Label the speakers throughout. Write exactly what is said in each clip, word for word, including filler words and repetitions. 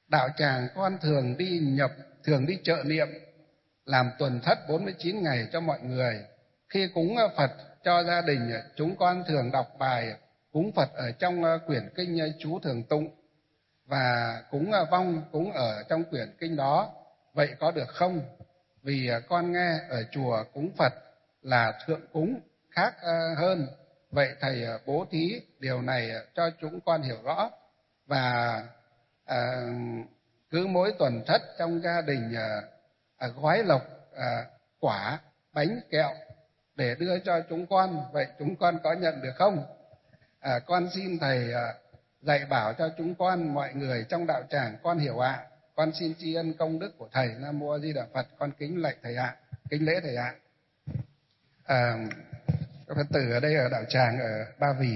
Speaker 1: đạo tràng con thường đi nhập, thường đi trợ niệm, làm tuần thất bốn mươi chín ngày cho mọi người. Khi cúng Phật cho gia đình, chúng con thường đọc bài cúng Phật ở trong quyển kinh chú thường tụng, và cúng vong cúng ở trong quyển kinh đó. Vậy có được không? Vì con nghe ở chùa cúng Phật là thượng cúng khác hơn. Vậy thầy bố thí điều này cho chúng con hiểu rõ. Và à, cứ mỗi tuần thất trong gia đình à, à, gói lộc à, quả bánh kẹo để đưa cho chúng con. Vậy chúng con có nhận được không? À, con xin thầy à, dạy bảo cho chúng con mọi người trong đạo tràng con hiểu ạ. À. Con xin tri ân công đức của thầy. Nam mô A Di Đà Phật. Con kính lạy thầy ạ. À. Kính lễ thầy ạ. À. À, các Phật tử ở đây ở đạo tràng ở Ba Vì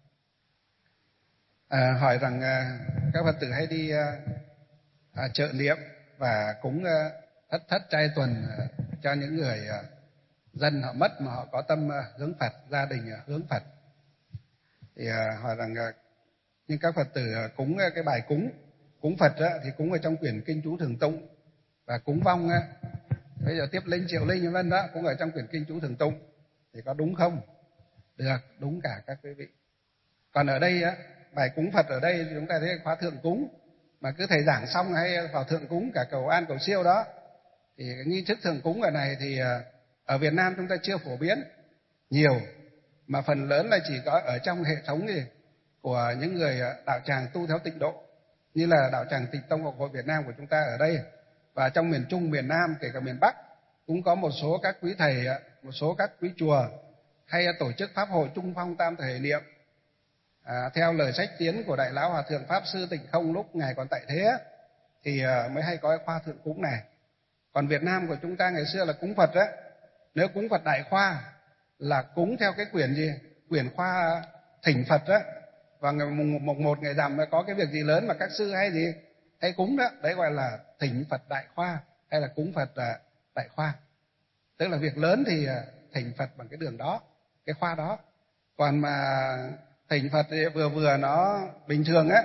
Speaker 1: à, hỏi rằng à, các Phật tử hay đi à, à, trợ niệm và cúng à, thất thất trai tuần à, cho những người à, dân họ mất mà họ có tâm à, hướng Phật, gia đình à, hướng Phật. Thì à, hỏi rằng à, nhưng các Phật tử à, cúng à, cái bài cúng cúng Phật á, thì cúng ở trong quyển kinh chú thường tụng, và cúng vong á, bây giờ tiếp linh triệu linh vân đó cũng ở trong quyển kinh chú thường tụng, thì có đúng không? Được, đúng cả các quý vị. Còn ở đây á, bài cúng Phật ở đây thì chúng ta thấy khóa thượng cúng, mà cứ thầy giảng xong hay vào thượng cúng cả cầu an cầu siêu đó, thì cái nghi thức thượng cúng ở này thì ở Việt Nam chúng ta chưa phổ biến nhiều, mà phần lớn là chỉ có ở trong hệ thống gì của những người đạo tràng tu theo tịnh độ, như là đạo tràng Tịnh Tông Học Hội Việt Nam của chúng ta ở đây, và trong miền Trung, miền Nam, kể cả miền Bắc cũng có một số các quý thầy, một số các quý chùa hay tổ chức pháp hội trung phong tam thể niệm à, theo lời sách tiến của Đại Lão Hòa Thượng Pháp Sư Tịnh Không lúc ngài còn tại thế, thì mới hay có cái khoa thượng cúng này. Còn Việt Nam của chúng ta ngày xưa là cúng Phật á, nếu cúng Phật đại khoa là cúng theo cái quyển gì, quyển khoa thỉnh Phật á, và ngày mùng một, một ngày rằm có cái việc gì lớn mà các sư hay gì hay cúng đó, đấy gọi là thỉnh Phật đại khoa hay là cúng Phật đại khoa. Tức là việc lớn thì thỉnh Phật bằng cái đường đó, cái khoa đó. Còn mà thỉnh Phật thì vừa vừa nó bình thường á,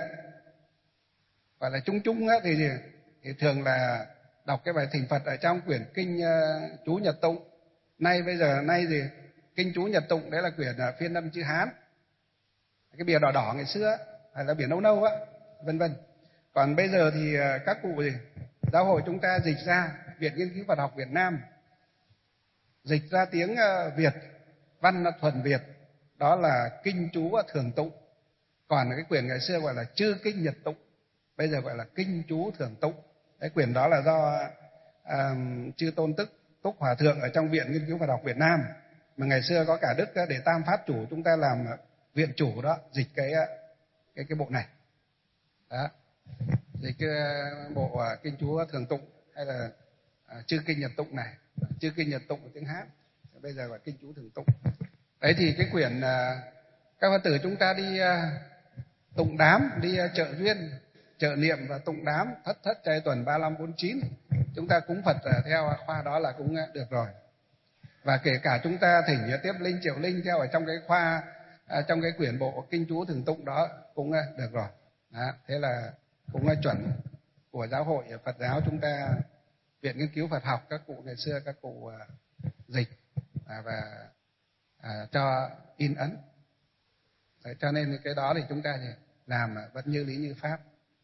Speaker 1: gọi là chung chung á, thì gì thì thường là đọc cái bài thỉnh Phật ở trong quyển kinh uh, chú Nhật Tụng. Nay bây giờ nay gì kinh chú Nhật Tụng đấy là quyển uh, phiên âm chữ Hán, cái bìa đỏ đỏ ngày xưa hay là bìa nâu nâu á, vân vân. Còn bây giờ thì uh, các cụ gì giáo hội chúng ta dịch ra, Viện Nghiên cứu Phật học Việt Nam dịch ra tiếng uh, Việt, văn là thuần Việt, đó là kinh chú thường tụng. Còn cái quyển ngày xưa gọi là chư kinh Nhật Tụng, bây giờ gọi là kinh chú thường tụng. Cái quyển đó là do à, chư Tôn Tức Túc Hòa Thượng ở trong Viện Nghiên cứu Phật học Việt Nam, mà ngày xưa có cả Đức Đệ Tam Pháp Chủ chúng ta làm viện chủ đó, dịch cái cái cái bộ này đó, dịch cái bộ kinh chú thường tụng hay là à, chư kinh Nhật Tụng này, chư kinh Nhật Tụng của tiếng Hán, bây giờ gọi kinh chú thường tụng. Đấy thì cái quyển à, các Phật tử chúng ta đi à, tụng đám, đi à, trợ duyên, trợ niệm và tụng đám thất thất trai tuần ba lăm bốn chín, chúng ta cúng Phật theo khoa đó là cũng được rồi. Và kể cả chúng ta thỉnh tiếp linh triệu linh theo ở trong cái khoa à, trong cái quyển bộ kinh chú thường tụng đó cũng được rồi đó. Thế là cũng là chuẩn của giáo hội Phật giáo chúng ta, Viện Nghiên cứu Phật học các cụ ngày xưa các cụ à, dịch à, và à, cho in ấn. Đấy, cho nên cái đó thì chúng ta thì làm vẫn như lý như pháp.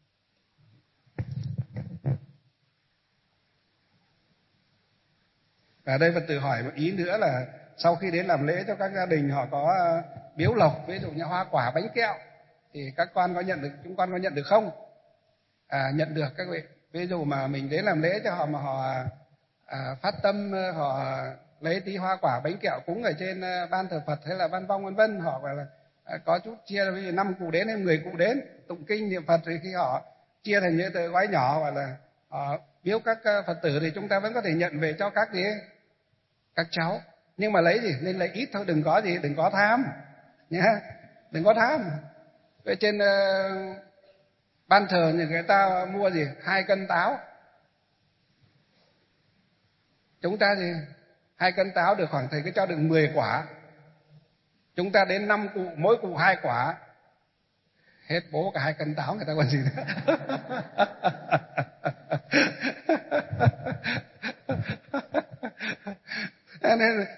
Speaker 1: Và đây Phật tử hỏi một ý nữa là sau khi đến làm lễ cho các gia đình họ có biếu lộc, ví dụ như hoa quả bánh kẹo, thì các con có nhận được, chúng con có nhận được không? À, nhận được các vị. Ví dụ mà mình đến làm lễ cho họ mà họ à, phát tâm họ lấy tí hoa quả bánh kẹo cúng ở trên ban thờ Phật hay là ban vong vân vân, họ gọi là à, có chút chia, ví dụ năm cụ đến hay mười cụ đến tụng kinh niệm Phật, thì khi họ chia thành những tờ gói nhỏ gọi là họ biếu các Phật tử, thì chúng ta vẫn có thể nhận về cho các gì các cháu. Nhưng mà lấy gì nên lấy ít thôi, đừng có gì đừng có tham nhá, đừng có tham. Vậy trên uh, ban thờ thì người ta mua gì hai cân táo, chúng ta thì hai cân táo được khoảng thầy cứ cho được mười quả, chúng ta đến năm cụ, mỗi cụ hai quả, hết bố cả hai cân táo, người ta còn gì nữa.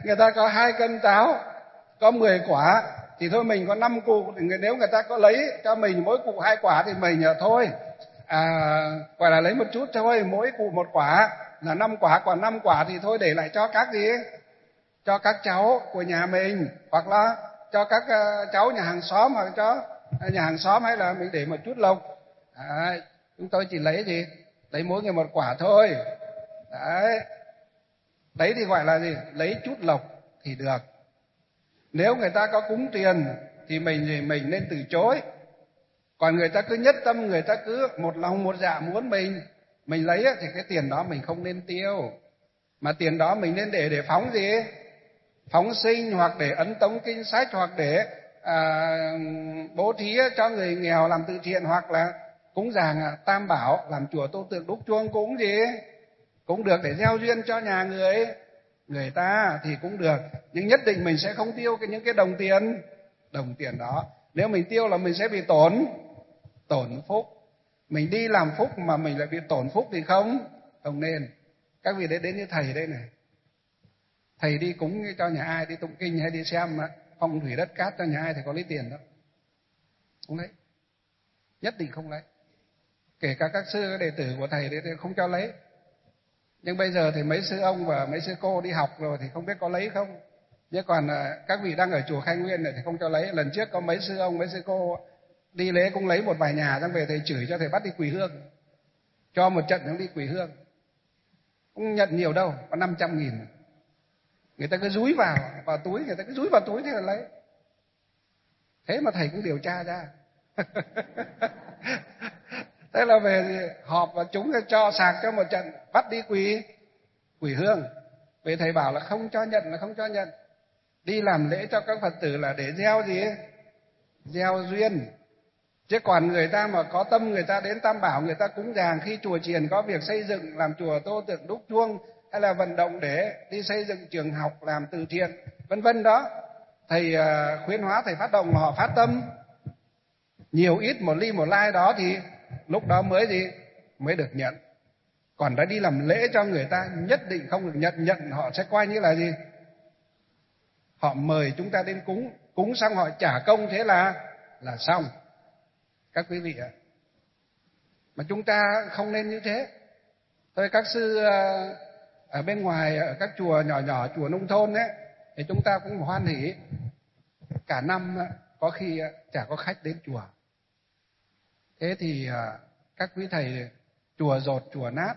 Speaker 1: người ta có hai cân cháo, có mười quả, thì thôi mình có năm cụ, thì nếu người ta có lấy cho mình mỗi cụ hai quả thì mình thôi, à, gọi là lấy một chút thôi, mỗi cụ một quả là năm quả, còn năm quả thì thôi để lại cho các gì, cho các cháu của nhà mình, hoặc là cho các uh, cháu nhà hàng xóm, hoặc cho nhà hàng xóm, hay là mình để một chút lộc. À, chúng tôi chỉ lấy gì, lấy mỗi người một quả thôi. Đấy, đấy thì gọi là gì, lấy chút lộc thì được. Nếu người ta có cúng tiền thì mình thì mình nên từ chối. Còn người ta cứ nhất tâm, người ta cứ một lòng một dạ muốn mình mình lấy thì cái tiền đó mình không nên tiêu, mà tiền đó mình nên để để phóng gì, phóng sinh, hoặc để ấn tống kinh sách, hoặc để à, bố thí cho người nghèo làm từ thiện, hoặc là cúng dường tam bảo, làm chùa Tô Tượng đúc chuông cũng gì cũng được, để gieo duyên cho nhà người người ta thì cũng được. Nhưng nhất định mình sẽ không tiêu cái những cái đồng tiền đồng tiền đó. Nếu mình tiêu là mình sẽ bị tổn tổn phúc. Mình đi làm phúc mà mình lại bị tổn phúc thì không không nên. Các vị đến đến như thầy đây này, thầy đi cúng cho nhà ai, đi tụng kinh hay đi xem phong thủy đất cát cho nhà ai, thầy có lấy tiền đâu, không lấy, nhất định không lấy. Kể cả các sư các đệ tử của thầy thì không cho lấy. Nhưng bây giờ thì mấy sư ông và mấy sư cô đi học rồi thì không biết có lấy không. Nhưng còn các vị đang ở chùa Khai Nguyên này thì không cho lấy. Lần trước có mấy sư ông mấy sư cô đi lễ cũng lấy một vài nhà, xong về thầy chửi cho thầy bắt đi quỳ hương, cho một trận cũng đi quỳ hương, không nhận nhiều đâu, có năm trăm nghìn. Người ta cứ dúi vào vào túi, người ta cứ dúi vào túi thế là lấy. Thế mà thầy cũng điều tra ra. Thế là về thì họp và chúng cho sạc cho một trận, bắt đi quỳ quỳ hương. Về thầy bảo là không cho nhận là không cho nhận. Đi làm lễ cho các Phật tử là để gieo gì? Gieo duyên. Chứ còn người ta mà có tâm, người ta đến Tam Bảo, người ta cúng dường, khi chùa chiền có việc xây dựng, làm chùa Tô Tượng đúc chuông, hay là vận động để đi xây dựng trường học, làm từ thiện, vân vân đó, thầy khuyến hóa, thầy phát động mà họ phát tâm nhiều ít một ly một lai đó thì lúc đó mới gì mới được nhận. Còn đã đi làm lễ cho người ta nhất định không được nhận. Nhận họ sẽ coi như là gì, họ mời chúng ta đến cúng, cúng xong họ trả công, thế là là xong. Các quý vị ạ, mà chúng ta không nên như thế. Thôi các sư ở bên ngoài, ở các chùa nhỏ nhỏ, chùa nông thôn ấy, thì chúng ta cũng hoan hỉ. Cả năm có khi chả có khách đến chùa. Thế thì các quý thầy chùa dột, chùa nát,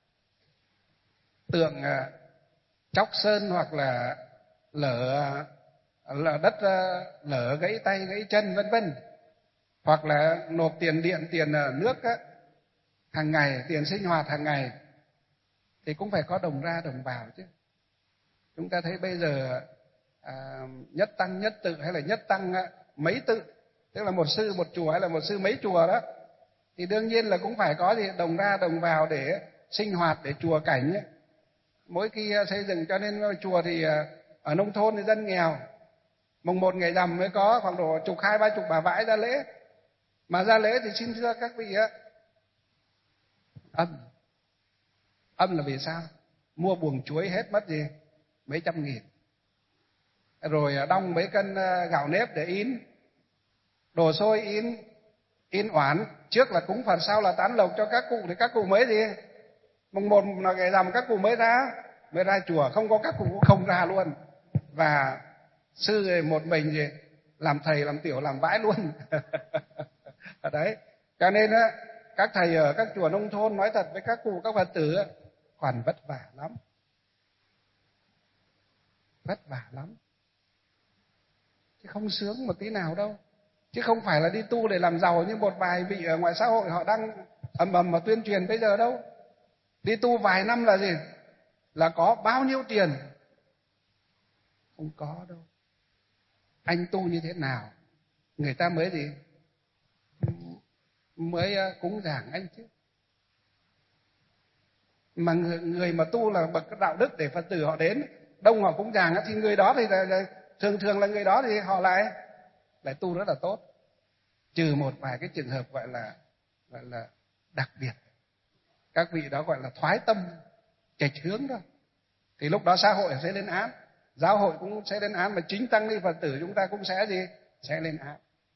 Speaker 1: tượng chóc sơn hoặc là lở lở đất, lở gãy tay gãy chân vân vân, hoặc là nộp tiền điện, tiền nước á, hàng ngày, tiền sinh hoạt hàng ngày, thì cũng phải có đồng ra đồng vào chứ. Chúng ta thấy bây giờ à, nhất tăng nhất tự hay là nhất tăng á, mấy tự, tức là một sư một chùa hay là một sư mấy chùa đó, thì đương nhiên là cũng phải có gì đồng ra đồng vào để sinh hoạt, để chùa cảnh ấy. Mỗi khi xây dựng, cho nên chùa thì ở nông thôn thì dân nghèo, mùng một ngày rằm mới có khoảng độ chục hai ba chục bà vãi ra lễ. Mà ra lễ thì xin thưa các vị á, âm âm là vì sao? Mua buồng chuối hết mất gì mấy trăm nghìn, rồi đong mấy cân gạo nếp để in, đồ xôi in in oản. Trước là cúng Phật, sau là tán lộc cho các cụ, thì các cụ mới gì mùng một là ngày rằm các cụ mới ra mới ra chùa, không có các cụ cũng không ra luôn. Và sư một mình gì làm thầy làm tiểu làm vãi luôn. Ở đấy, cho nên á, các thầy ở các chùa nông thôn nói thật với các cụ các Phật tử còn vất vả lắm, vất vả lắm, chứ không sướng một tí nào đâu. Chứ không phải là đi tu để làm giàu như một vài vị ở ngoài xã hội họ đang ầm ầm mà tuyên truyền bây giờ đâu. Đi tu vài năm là gì, là có bao nhiêu tiền? Không có đâu. Anh tu như thế nào người ta mới gì mới cúng dường anh chứ. Mà người, người mà tu là bậc đạo đức để Phật tử họ đến đông họ cúng dường, thì người đó thì là, là, thường thường là người đó thì họ lại lại tu rất là tốt. Trừ một vài cái trường hợp gọi là gọi là đặc biệt, các vị đó gọi là thoái tâm chệch hướng đó, thì lúc đó xã hội sẽ lên án. giáo hội cũng sẽ lên án, và chính tăng ni Phật tử chúng ta cũng sẽ gì? Sẽ lên án.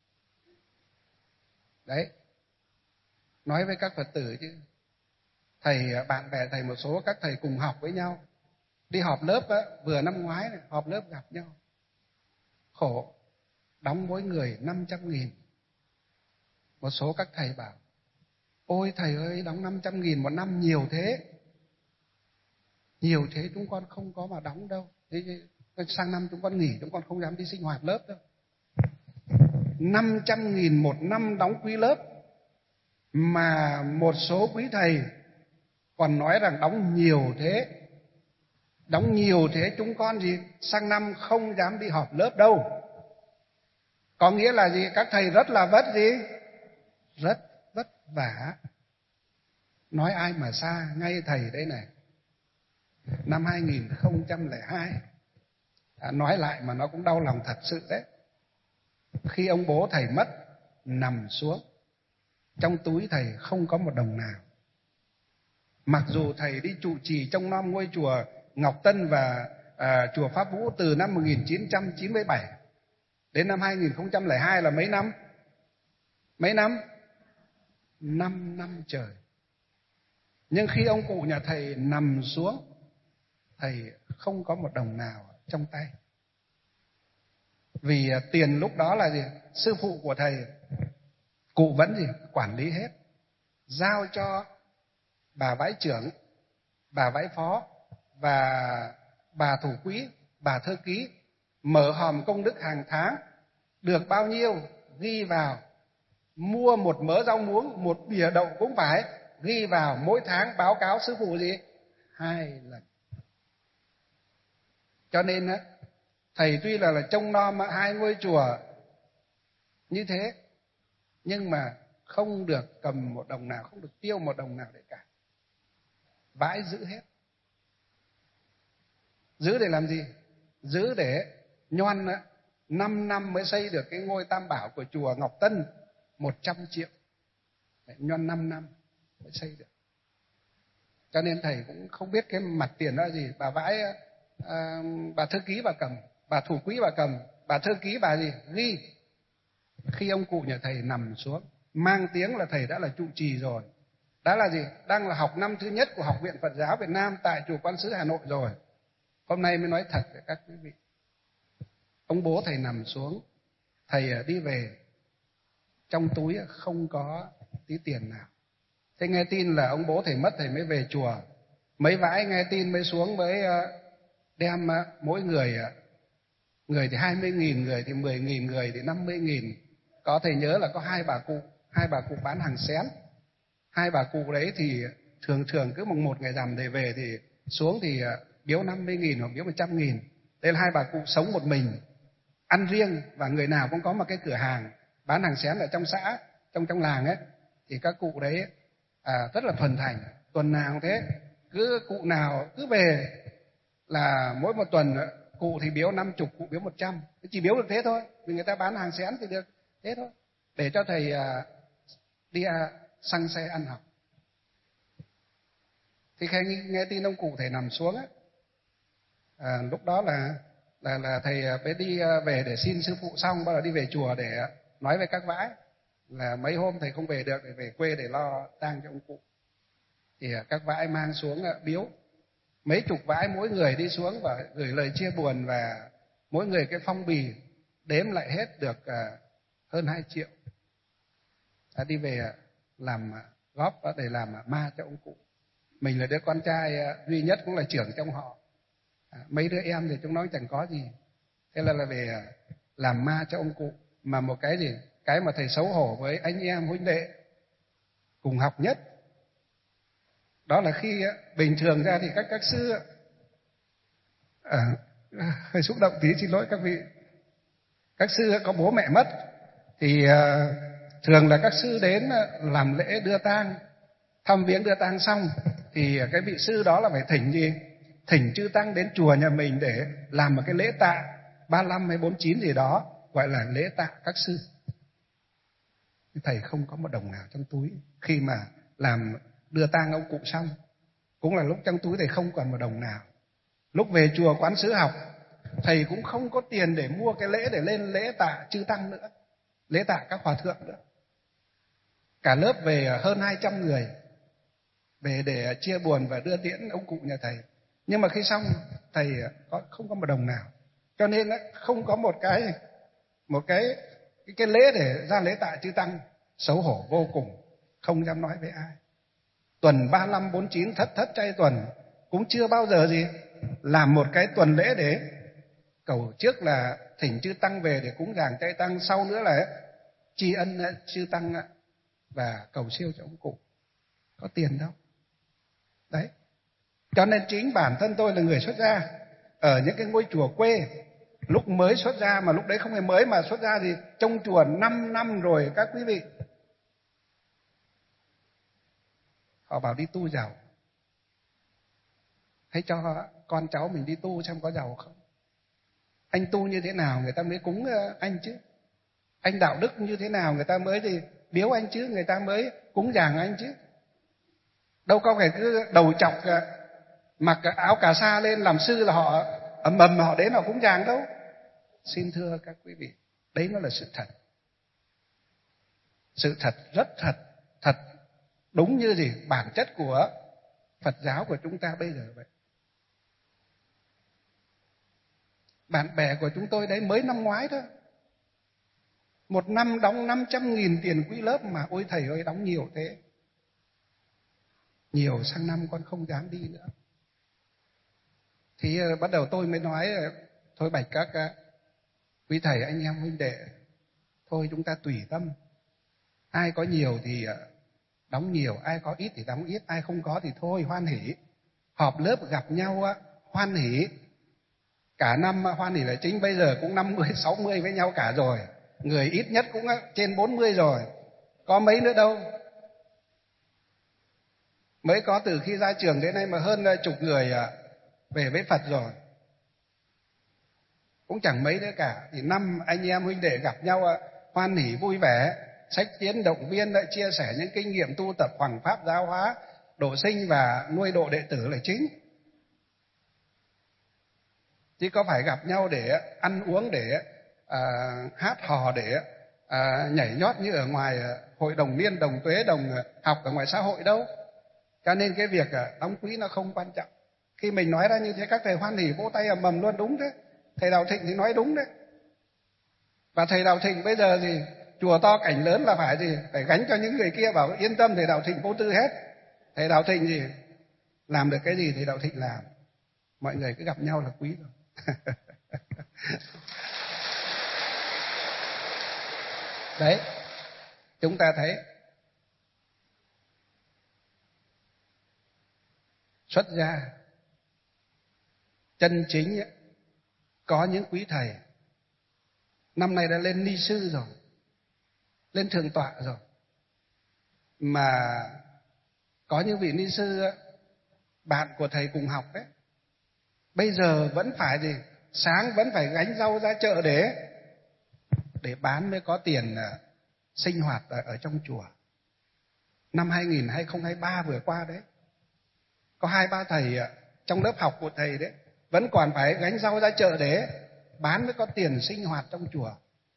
Speaker 1: Đấy. Nói với các Phật tử chứ. Thầy, bạn bè thầy, một số các thầy cùng học với nhau, đi họp lớp á, vừa năm ngoái này, họp lớp gặp nhau. Khổ, đóng mỗi người năm trăm nghìn. Một số các thầy bảo, ôi thầy ơi, đóng năm trăm nghìn một năm nhiều thế. Nhiều thế chúng con không có mà đóng đâu. Thế sang năm chúng con nghỉ, chúng con không dám đi sinh hoạt lớp đâu. năm trăm nghìn một năm đóng quý lớp. Mà một số quý thầy còn nói rằng đóng nhiều thế. Đóng nhiều thế chúng con gì? Sang năm không dám đi họp lớp đâu. Có nghĩa là gì? Các thầy rất là vất gì? Rất vất vả. Nói ai mà xa, ngay thầy đây này. Năm hai nghìn không trăm lẻ hai, à, nói lại mà nó cũng đau lòng thật sự đấy. Khi ông bố thầy mất, nằm xuống, trong túi thầy không có một đồng nào. Mặc dù thầy đi trụ trì trông nom ngôi chùa Ngọc Tân và à, chùa Pháp Vũ từ năm một nghìn chín trăm chín mươi bảy đến năm hai nghìn không trăm lẻ hai là mấy năm? Mấy năm? Năm năm trời. Nhưng khi ông cụ nhà thầy nằm xuống, thầy không có một đồng nào trong tay. Vì tiền lúc đó là gì? Sư phụ của thầy, cụ vẫn gì? Quản lý hết. Giao cho bà vãi trưởng, bà vãi phó và bà thủ quỹ, bà thư ký mở hòm công đức hàng tháng, được bao nhiêu ghi vào. Mua một mớ rau muống, một bìa đậu cũng phải ghi vào, mỗi tháng báo cáo sư phụ gì? Hai lần. Cho nên á, thầy tuy là, là trông nom hai ngôi chùa như thế, nhưng mà không được cầm một đồng nào, không được tiêu một đồng nào để cả. Vãi giữ hết. Giữ để làm gì? Giữ để nhoăn á, năm năm mới xây được cái ngôi tam bảo của chùa Ngọc Tân, một trăm triệu. Nhoăn năm năm mới xây được. Cho nên thầy cũng không biết cái mặt tiền đó là gì. Bà vãi, à, bà thư ký bà cầm, bà thủ quỹ bà cầm, bà thư ký bà gì? Ghi. Khi ông cụ nhà thầy nằm xuống, mang tiếng là thầy đã là trụ trì rồi. Đã là gì? Đang là học năm thứ nhất của Học viện Phật giáo Việt Nam tại chùa Quán Sứ Hà Nội rồi. Hôm nay mới nói thật với các quý vị. Ông bố thầy nằm xuống, thầy đi về, trong túi không có tí tiền nào. Thế nghe tin là ông bố thầy mất, thầy mới về chùa. Mấy vãi nghe tin mới xuống, mới đem mỗi người, người thì hai mươi nghìn, người thì mười nghìn, người thì năm mươi nghìn. Có thầy nhớ là có hai bà cụ, hai bà cụ bán hàng xén. Hai bà cụ đấy thì thường thường cứ mùng một ngày rằm để về thì xuống thì biếu năm mươi nghìn hoặc biếu một trăm nghìn. Đây là hai bà cụ sống một mình, ăn riêng, và người nào cũng có một cái cửa hàng bán hàng xén ở trong xã, trong trong làng ấy. Thì các cụ đấy à, rất là thuần thành, tuần nào cũng thế, cứ cụ nào cứ về là mỗi một tuần cụ thì biếu năm chục, cụ biếu một trăm, chỉ biếu được thế thôi, vì người ta bán hàng xén thì được thế thôi, để cho thầy à, đi à, xăng xe ăn học. Thì khi nghe tin ông cụ thầy nằm xuống á, à, lúc đó là là là thầy mới đi về để xin sư phụ xong, bắt đầu đi về chùa để nói với các vãi là mấy hôm thầy không về được, để về quê để lo tang cho ông cụ. Thì các vãi mang xuống biếu, mấy chục vãi mỗi người đi xuống và gửi lời chia buồn, và mỗi người cái phong bì đếm lại hết được hơn hai triệu. Đã đi về làm góp để làm ma cho ông cụ. Mình là đứa con trai duy nhất, cũng là trưởng trong họ. Mấy đứa em thì chúng nó chẳng có gì. Thế là là về làm ma cho ông cụ. Mà một cái gì? Cái mà thầy xấu hổ với anh em huynh đệ cùng học nhất, đó là khi bình thường ra thì các các sư à, hơi xúc động tí, xin lỗi các vị. Các sư có bố mẹ mất thì à, thường là các sư đến làm lễ đưa tang, thăm viếng đưa tang xong thì cái vị sư đó là phải thỉnh gì? Thỉnh chư tăng đến chùa nhà mình để làm một cái lễ tạ ba mươi lăm hay bốn mươi chín gì đó, gọi là lễ tạ các sư. Thầy không có một đồng nào trong túi. Khi mà làm đưa tang ông cụ xong, cũng là lúc trong túi thầy không còn một đồng nào. Lúc về chùa Quán Sứ học, thầy cũng không có tiền để mua cái lễ để lên lễ tạ chư tăng nữa, lễ tạ các hòa thượng nữa. Cả lớp về hơn hai trăm người về để chia buồn và đưa tiễn ông cụ nhà thầy. Nhưng mà khi xong thầy có không có một đồng nào, cho nên không có một cái một cái cái, cái lễ để ra lễ tạ chư tăng, xấu hổ vô cùng, không dám nói với ai. Tuần ba năm bốn chín thất thất chay tuần cũng chưa bao giờ gì làm một cái tuần lễ để cầu, trước là thỉnh chư tăng về để cúng dường chay tăng, sau nữa là tri ân chư tăng và cầu siêu cho ông cụ. Có tiền đâu. Đấy. Cho nên chính bản thân tôi là người xuất gia ở những cái ngôi chùa quê, lúc mới xuất gia, mà lúc đấy không phải mới mà xuất gia thì trong chùa năm năm rồi các quý vị. Họ bảo đi tu giàu, hãy cho con cháu mình đi tu xem có giàu không. Anh tu như thế nào người ta mới cúng anh chứ, anh đạo đức như thế nào người ta mới thì biếu anh chứ, người ta mới cúng dường anh chứ. Đâu có phải cứ đầu chọc mặc áo cà sa lên làm sư là họ ầm ầm họ đến họ cúng dường đâu. Xin thưa các quý vị, đấy nó là sự thật. Sự thật rất thật, thật đúng như gì bản chất của Phật giáo của chúng ta bây giờ vậy. Bạn bè của chúng tôi đấy mới năm ngoái thôi, một năm đóng năm trăm nghìn tiền quỹ lớp mà ôi thầy ơi đóng nhiều thế. Nhiều sang năm con không dám đi nữa. Thì uh, bắt đầu tôi mới nói uh, thôi bạch các uh, quý thầy anh em huynh đệ, thôi chúng ta tùy tâm. Ai có nhiều thì uh, đóng nhiều, ai có ít thì đóng ít, ai không có thì thôi hoan hỉ. Họp lớp gặp nhau uh, hoan hỉ. Cả năm uh, hoan hỉ là chính, bây giờ cũng năm mươi, sáu mươi với nhau cả rồi. Người ít nhất cũng uh, trên bốn mươi rồi. Có mấy nữa đâu. Mới có từ khi ra trường đến nay mà hơn chục người về với Phật rồi. Cũng chẳng mấy nữa cả. Thì năm anh em huynh đệ gặp nhau hoan hỉ vui vẻ, sách tiến động viên, chia sẻ những kinh nghiệm tu tập hoằng pháp giáo hóa, độ sinh và nuôi độ đệ tử là chính. Chứ có phải gặp nhau để ăn uống, để à, hát hò, để à, nhảy nhót như ở ngoài hội đồng niên, đồng tuế, đồng học ở ngoài xã hội đâu. Cho nên cái việc đóng quỹ nó không quan trọng. Khi mình nói ra như thế các thầy hoan hỉ vỗ tay ầm ầm luôn, đúng đấy. Thầy Đạo Thịnh thì nói đúng đấy. Và thầy Đạo Thịnh bây giờ thì chùa to cảnh lớn là phải gì phải gánh cho những người kia, bảo yên tâm thầy Đạo Thịnh vô tư hết. Thầy Đạo Thịnh gì làm được cái gì thầy Đạo Thịnh làm. Mọi người cứ gặp nhau là quý rồi. Đấy, chúng ta thấy xuất gia chân chính ấy, có những quý thầy năm nay đã lên ni sư rồi, lên thượng tọa rồi, mà có những vị ni sư ấy, bạn của thầy cùng học đấy, bây giờ vẫn phải gì sáng vẫn phải gánh rau ra chợ để để bán mới có tiền uh, sinh hoạt ở, ở trong chùa. Năm hai nghìn hai mươi hai ba vừa qua đấy, có hai ba thầy uh, trong lớp học của thầy đấy vẫn còn phải gánh rau ra chợ để bán mới có tiền sinh hoạt trong chùa.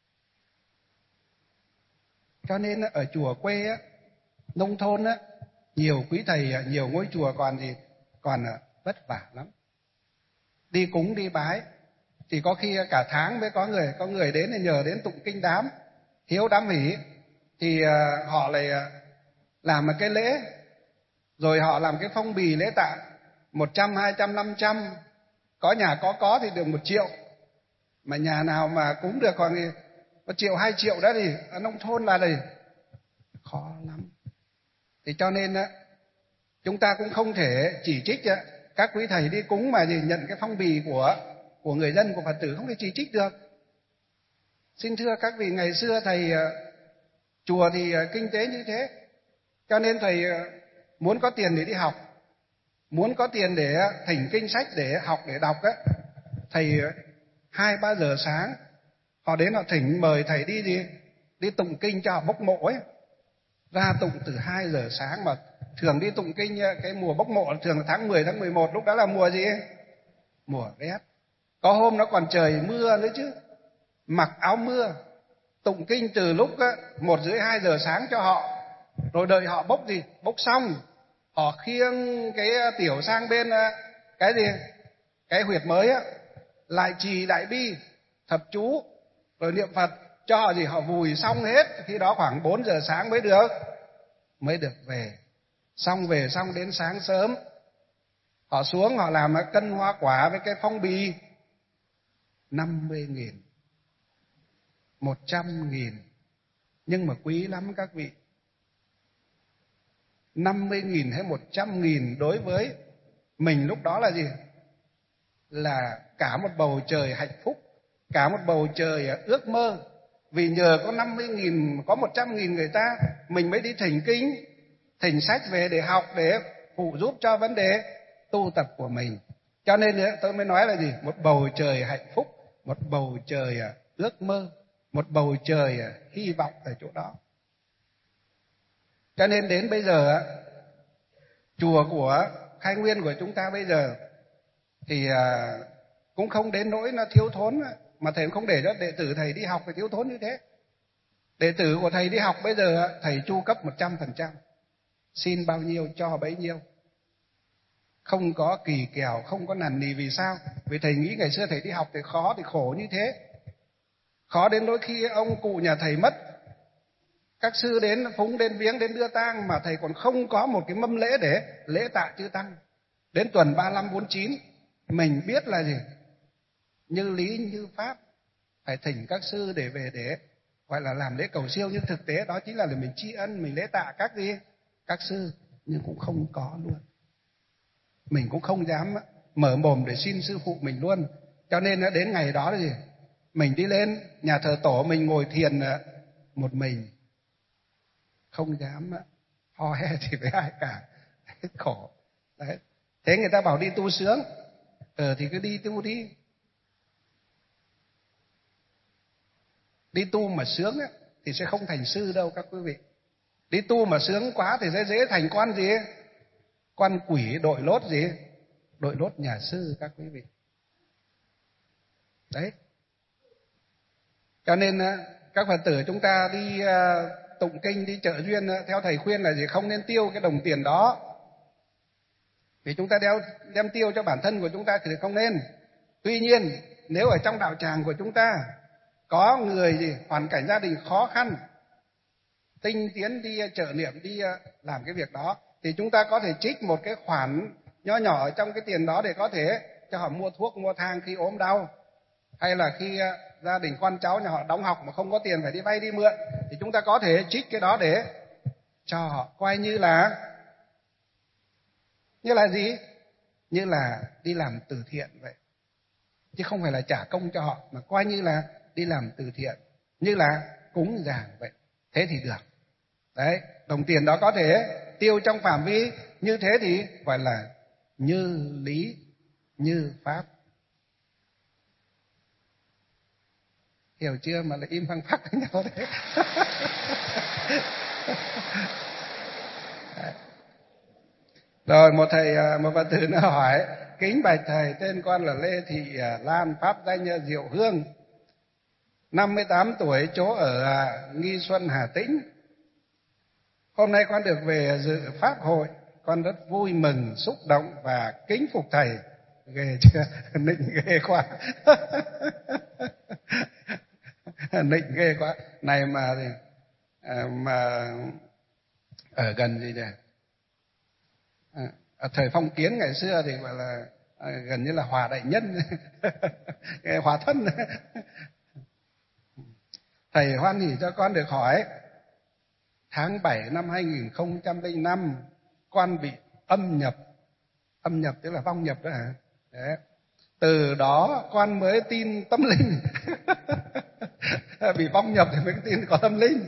Speaker 1: Cho nên ở chùa quê á, nông thôn á, nhiều quý thầy, nhiều ngôi chùa còn gì còn vất vả lắm. Đi cúng đi bái thì có khi cả tháng mới có người có người đến thì nhờ đến tụng kinh đám, hiếu đám hỷ thì uh, họ lại uh, làm một cái lễ, rồi họ làm cái phong bì lễ tạ một trăm, hai trăm, năm trăm, có nhà có có thì được một triệu, mà nhà nào mà cúng được còn một triệu hai triệu đó thì ở nông thôn là gì khó lắm. Thì cho nên uh, chúng ta cũng không thể chỉ trích uh, các quý thầy đi cúng mà gì nhận cái phong bì của của người dân, của Phật tử, không thể chỉ trích được. Xin thưa các vị, ngày xưa thầy chùa thì kinh tế như thế, cho nên thầy muốn có tiền để đi học, muốn có tiền để thỉnh kinh sách để học để đọc á, thầy hai ba giờ sáng họ đến họ thỉnh mời thầy đi gì đi tụng kinh cho họ bốc mộ ấy, ra tụng từ hai giờ sáng, mà thường đi tụng kinh cái mùa bốc mộ thường là tháng mười tháng mười một, lúc đó là mùa gì ấy? Mùa rét. Có hôm nó còn trời mưa nữa chứ, mặc áo mưa, tụng kinh từ lúc một rưỡi hai giờ sáng cho họ, rồi đợi họ bốc gì, bốc xong, họ khiêng cái tiểu sang bên cái gì, cái huyệt mới á, lại trì đại bi, thập chú, rồi niệm Phật cho họ gì, họ vùi xong hết, khi đó khoảng bốn giờ sáng mới được, mới được về. Xong về xong đến sáng sớm, họ xuống họ làm cân hoa quả với cái phong bì, năm mươi nghìn, một trăm nghìn, nhưng mà quý lắm các vị. Năm mươi nghìn hay một trăm nghìn đối với mình lúc đó là gì? Là cả một bầu trời hạnh phúc, cả một bầu trời ước mơ. Vì nhờ có năm mươi nghìn, có một trăm nghìn người ta, mình mới đi thỉnh kinh, thỉnh sách về để học, để phụ giúp cho vấn đề tu tập của mình. Cho nên tôi mới nói là gì? Một bầu trời hạnh phúc, một bầu trời ước mơ, một bầu trời hy vọng ở chỗ đó. Cho nên đến bây giờ, chùa của Khai Nguyên của chúng ta bây giờ thì cũng không đến nỗi nó thiếu thốn, mà thầy cũng không để cho đệ tử thầy đi học phải thiếu thốn như thế. Đệ tử của thầy đi học bây giờ thầy chu cấp một trăm phần trăm, xin bao nhiêu cho bấy nhiêu, không có kỳ kèo, không có nằn nì. Vì sao? Vì thầy nghĩ ngày xưa thầy đi học thì khó, thì khổ như thế, khó đến nỗi khi ông cụ nhà thầy mất, các sư đến phúng, đến viếng, đến đưa tang mà thầy còn không có một cái mâm lễ để lễ tạ chư tăng. Đến tuần ba mươi lăm bốn mươi chín mình biết là gì? Như lý như pháp, phải thỉnh các sư để về để gọi là làm lễ cầu siêu, nhưng thực tế đó chính là để mình tri ân, mình lễ tạ các gì? Các sư, nhưng cũng không có luôn. Mình cũng không dám mở mồm để xin sư phụ mình luôn. Cho nên đến ngày đó là gì? Mình đi lên nhà thờ tổ, mình ngồi thiền một mình, không dám ho he gì với ai cả. Khổ. Đấy. Thế người ta bảo đi tu sướng, ờ thì cứ đi tu đi. Đi tu mà sướng ấy, thì sẽ không thành sư đâu các quý vị. Đi tu mà sướng quá thì sẽ dễ thành quan gì? Quan quỷ đội lốt gì? Đội lốt nhà sư các quý vị. Đấy. Cho nên các Phật tử chúng ta đi tụng kinh, đi trợ duyên, theo thầy khuyên là gì? Không nên tiêu cái đồng tiền đó. Vì chúng ta đeo, đem tiêu cho bản thân của chúng ta thì không nên. Tuy nhiên nếu ở trong đạo tràng của chúng ta có người gì hoàn cảnh gia đình khó khăn, tinh tiến đi trợ niệm, đi làm cái việc đó, thì chúng ta có thể trích một cái khoản nho nhỏ ở trong cái tiền đó để có thể cho họ mua thuốc, mua thang khi ốm đau, hay là khi gia đình con cháu nhà họ đóng học mà không có tiền phải đi vay đi mượn, thì chúng ta có thể trích cái đó để cho họ, coi như là như là gì? Như là đi làm từ thiện vậy. Chứ không phải là trả công cho họ, mà coi như là đi làm từ thiện, như là cúng dường vậy. Thế thì được. Đấy, đồng tiền đó có thể tiêu trong phạm vi như thế thì gọi là như lý, như pháp. Hiểu chưa? Mà lại im phăng phắc với nhau thế. Rồi một thầy, một Phật tử nữa hỏi: kính bạch thầy, tên con là Lê Thị Lan, pháp danh Diệu Hương, năm mươi tám tuổi, chỗ ở Nghi Xuân, Hà Tĩnh. Hôm nay con được về dự pháp hội, con rất vui mừng, xúc động và kính phục thầy. Ghê chưa? Nịnh ghê quá. Nịnh ghê quá. Này mà mà ở gần gì nhỉ? À, thời phong kiến ngày xưa thì gọi là à, gần như là hòa đại nhân, hòa thân. Thầy hoan hỉ cho con được hỏi: tháng bảy năm hai nghìn không trăm lẻ năm con bị âm nhập. Âm nhập tức là vong nhập đó hả? Đấy. Từ đó con mới tin tâm linh. Bị vong nhập thì mới tin có tâm linh.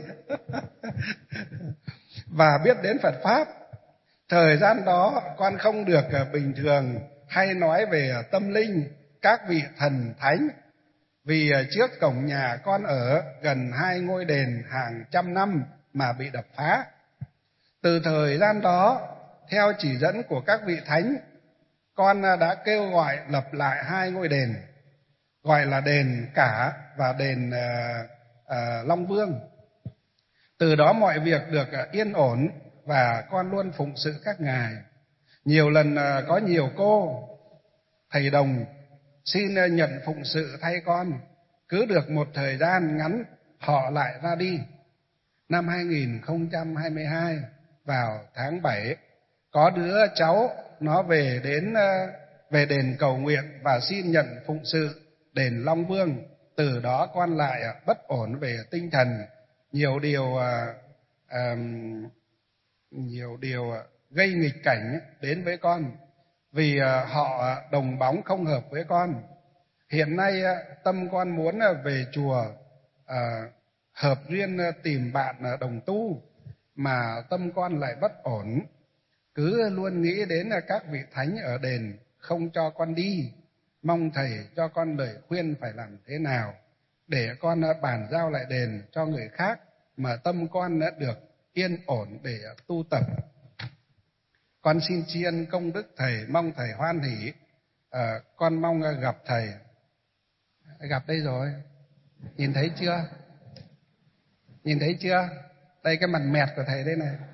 Speaker 1: Và biết đến Phật Pháp. Thời gian đó con không được bình thường hay nói về tâm linh, các vị thần thánh, vì trước cổng nhà con ở gần hai ngôi đền hàng trăm năm mà bị đập phá. Từ thời gian đó, theo chỉ dẫn của các vị thánh, con đã kêu gọi lập lại hai ngôi đền. gọi là đền Cả và đền uh, uh, Long Vương. Từ đó mọi việc được uh, yên ổn và con luôn phụng sự các ngài. Nhiều lần uh, có nhiều cô thầy đồng xin uh, nhận phụng sự thay con, cứ được một thời gian ngắn họ lại ra đi. Năm hai nghìn không trăm hai mươi hai vào tháng bảy, có đứa cháu nó về đến uh, về đền cầu nguyện và xin nhận phụng sự đền Long Vương. Từ đó con lại uh, bất ổn về tinh thần, nhiều điều uh, um, nhiều điều uh, gây nghịch cảnh đến với con, vì uh, họ đồng bóng không hợp với con. Hiện nay uh, tâm con muốn uh, về chùa uh, hợp duyên uh, tìm bạn uh, đồng tu, mà tâm con lại bất ổn, cứ luôn nghĩ đến uh, các vị thánh ở đền không cho con đi. Mong thầy cho con lời khuyên phải làm thế nào để con uh, bàn giao lại đền cho người khác mà tâm con đã được yên ổn để uh, tu tập. Con xin tri ân công đức thầy, mong thầy hoan hỷ. À, con mong gặp thầy. Gặp đây rồi. Nhìn thấy chưa? Nhìn thấy chưa? Đây cái mặt mẹt của thầy đây này.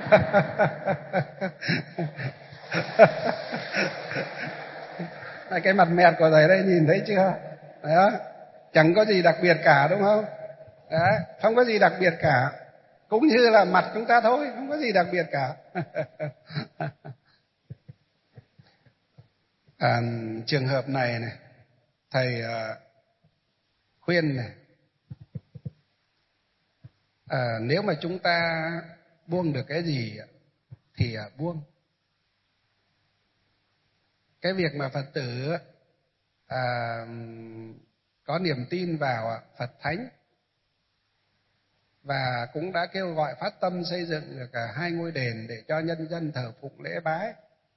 Speaker 1: Đây cái mặt mẹt của thầy đây, nhìn thấy chưa? Đó. Chẳng có gì đặc biệt cả, đúng không? Đó. Không có gì đặc biệt cả. Cũng như là mặt chúng ta thôi, không có gì đặc biệt cả. À, trường hợp này này, thầy uh, khuyên này, à, nếu mà chúng ta buông được cái gì thì uh, buông. Cái việc mà Phật tử à, có niềm tin vào Phật Thánh và cũng đã kêu gọi phát tâm xây dựng được cả hai ngôi đền để cho nhân dân thờ phụng lễ bái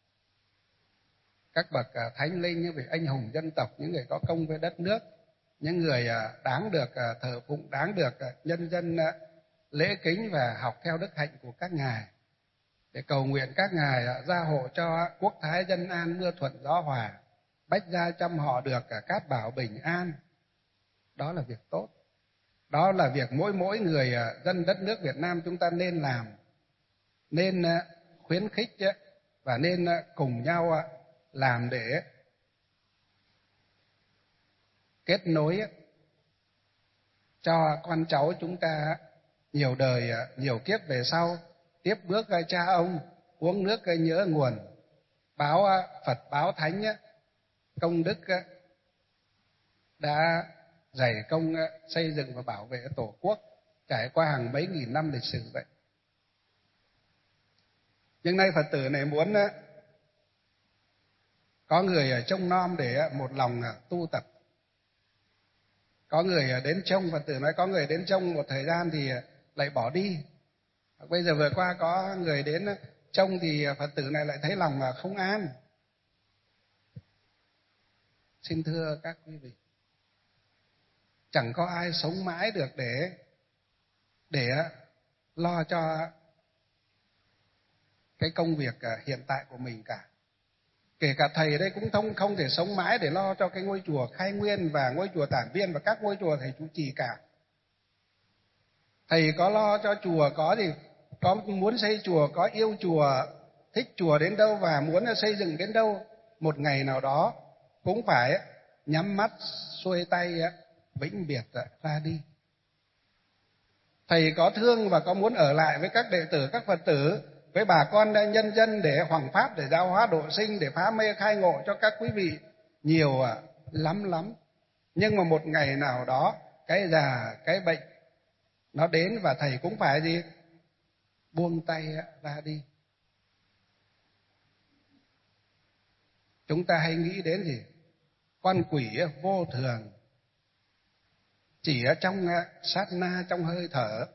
Speaker 1: các bậc thánh linh, những vị anh hùng dân tộc, những người có công với đất nước, những người đáng được thờ phụng, đáng được nhân dân lễ kính và học theo đức hạnh của các ngài, để cầu nguyện các ngài gia hộ cho quốc thái dân an, mưa thuận gió hòa, bách gia trăm họ được cát bảo bình an. Đó là việc tốt. Đó là việc mỗi mỗi người dân đất nước Việt Nam chúng ta nên làm, nên khuyến khích và nên cùng nhau làm để kết nối cho con cháu chúng ta nhiều đời, nhiều kiếp về sau tiếp bước cha ông, uống nước nhớ nguồn, báo Phật báo Thánh công đức đã dày công xây dựng và bảo vệ Tổ quốc trải qua hàng mấy nghìn năm lịch sử vậy. Nhưng nay Phật tử này muốn có người trông nom để một lòng tu tập. Có người đến trông, Phật tử nói có người đến trông một thời gian thì lại bỏ đi. Bây giờ vừa qua có người đến trông thì Phật tử này lại thấy lòng không an. Xin thưa các quý vị, chẳng có ai sống mãi được để để lo cho cái công việc hiện tại của mình cả. Kể cả thầy đây cũng không không thể sống mãi để lo cho cái ngôi chùa Khai Nguyên và ngôi chùa Tản Viên và các ngôi chùa thầy chủ trì cả. Thầy có lo cho chùa, có thì có muốn xây chùa, có yêu chùa, thích chùa đến đâu và muốn xây dựng đến đâu, một ngày nào đó cũng phải nhắm mắt xuôi tay vĩnh biệt ra đi. Thầy có thương và có muốn ở lại với các đệ tử, các Phật tử, với bà con nhân dân để hoằng pháp, để giáo hóa độ sinh, để phá mê khai ngộ cho các quý vị nhiều lắm lắm. Nhưng mà một ngày nào đó cái già, cái bệnh nó đến và thầy cũng phải gì? Buông tay ra đi. Chúng ta hay nghĩ đến gì? Con quỷ vô thường, chỉ ở trong sát na, trong hơi thở,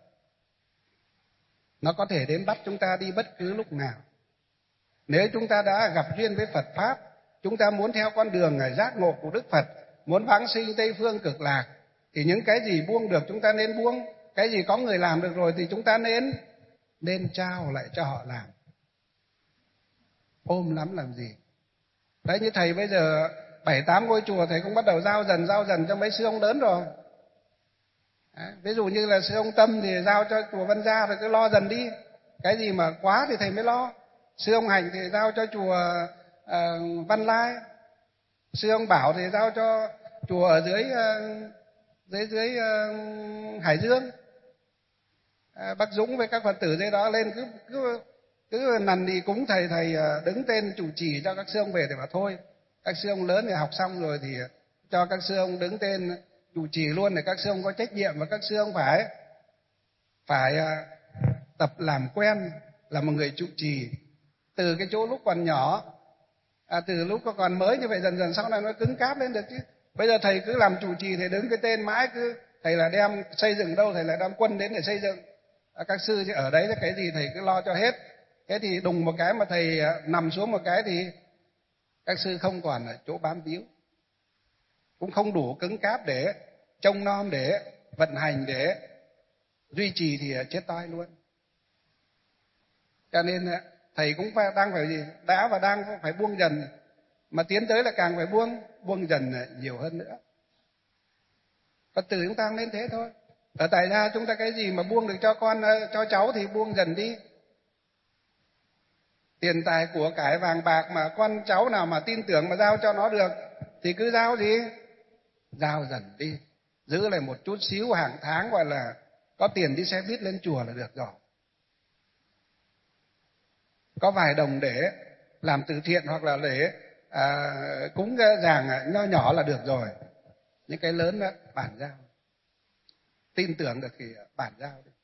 Speaker 1: nó có thể đến bắt chúng ta đi bất cứ lúc nào. Nếu chúng ta đã gặp duyên với Phật Pháp, chúng ta muốn theo con đường giác ngộ của Đức Phật, muốn vãng sinh Tây Phương Cực Lạc, thì những cái gì buông được chúng ta nên buông. Cái gì có người làm được rồi thì chúng ta nên nên trao lại cho họ làm. Ôm lắm làm gì? Đấy, như thầy bây giờ bảy tám ngôi chùa thầy cũng bắt đầu giao dần giao dần cho mấy sư ông lớn rồi. Đấy, ví dụ như là sư ông Tâm thì giao cho chùa Văn Gia rồi cứ lo dần đi. Cái gì mà quá thì thầy mới lo. Sư ông Hành thì giao cho chùa uh, Văn Lai. Sư ông Bảo thì giao cho chùa ở dưới uh, dưới dưới uh, Hải Dương. À, bác Dũng với các Phật tử dưới đó lên cứ cứ cứ nằn đi cúng thầy, thầy đứng tên chủ trì cho các sư ông về thì bảo thôi. Các sư ông lớn thì học xong rồi thì cho các sư ông đứng tên chủ trì luôn, để các sư ông có trách nhiệm, và các sư ông phải phải tập làm quen là một người trụ trì từ cái chỗ lúc còn nhỏ, à, từ lúc còn mới như vậy, dần dần sau này nó cứng cáp lên được chứ. Bây giờ thầy cứ làm chủ trì, thầy đứng cái tên mãi, cứ thầy là đem xây dựng đâu thầy lại đem quân đến để xây dựng. À, các sư chứ ở đấy cái gì thầy cứ lo cho hết. Thế thì đùng một cái mà thầy nằm xuống một cái thì các sư không còn ở chỗ bám víu, cũng không đủ cứng cáp để trông nom, để vận hành, để duy trì thì chết toi luôn. Cho nên thầy cũng phải, đang phải gì đã và đang phải buông dần, mà tiến tới là càng phải buông buông dần nhiều hơn nữa. Phật tử chúng ta nên thế thôi. Ở tại gia chúng ta cái gì mà buông được cho con cho cháu thì buông dần đi. Tiền tài của cải vàng bạc mà con cháu nào mà tin tưởng mà giao cho nó được thì cứ giao gì? Giao dần đi. Giữ lại một chút xíu hàng tháng, gọi là có tiền đi xe buýt lên chùa là được rồi. Có vài đồng để làm từ thiện hoặc là để à, cúng giàng nho nhỏ là được rồi. Những cái lớn đó bản giao. Tin tưởng được thì bản giao đi.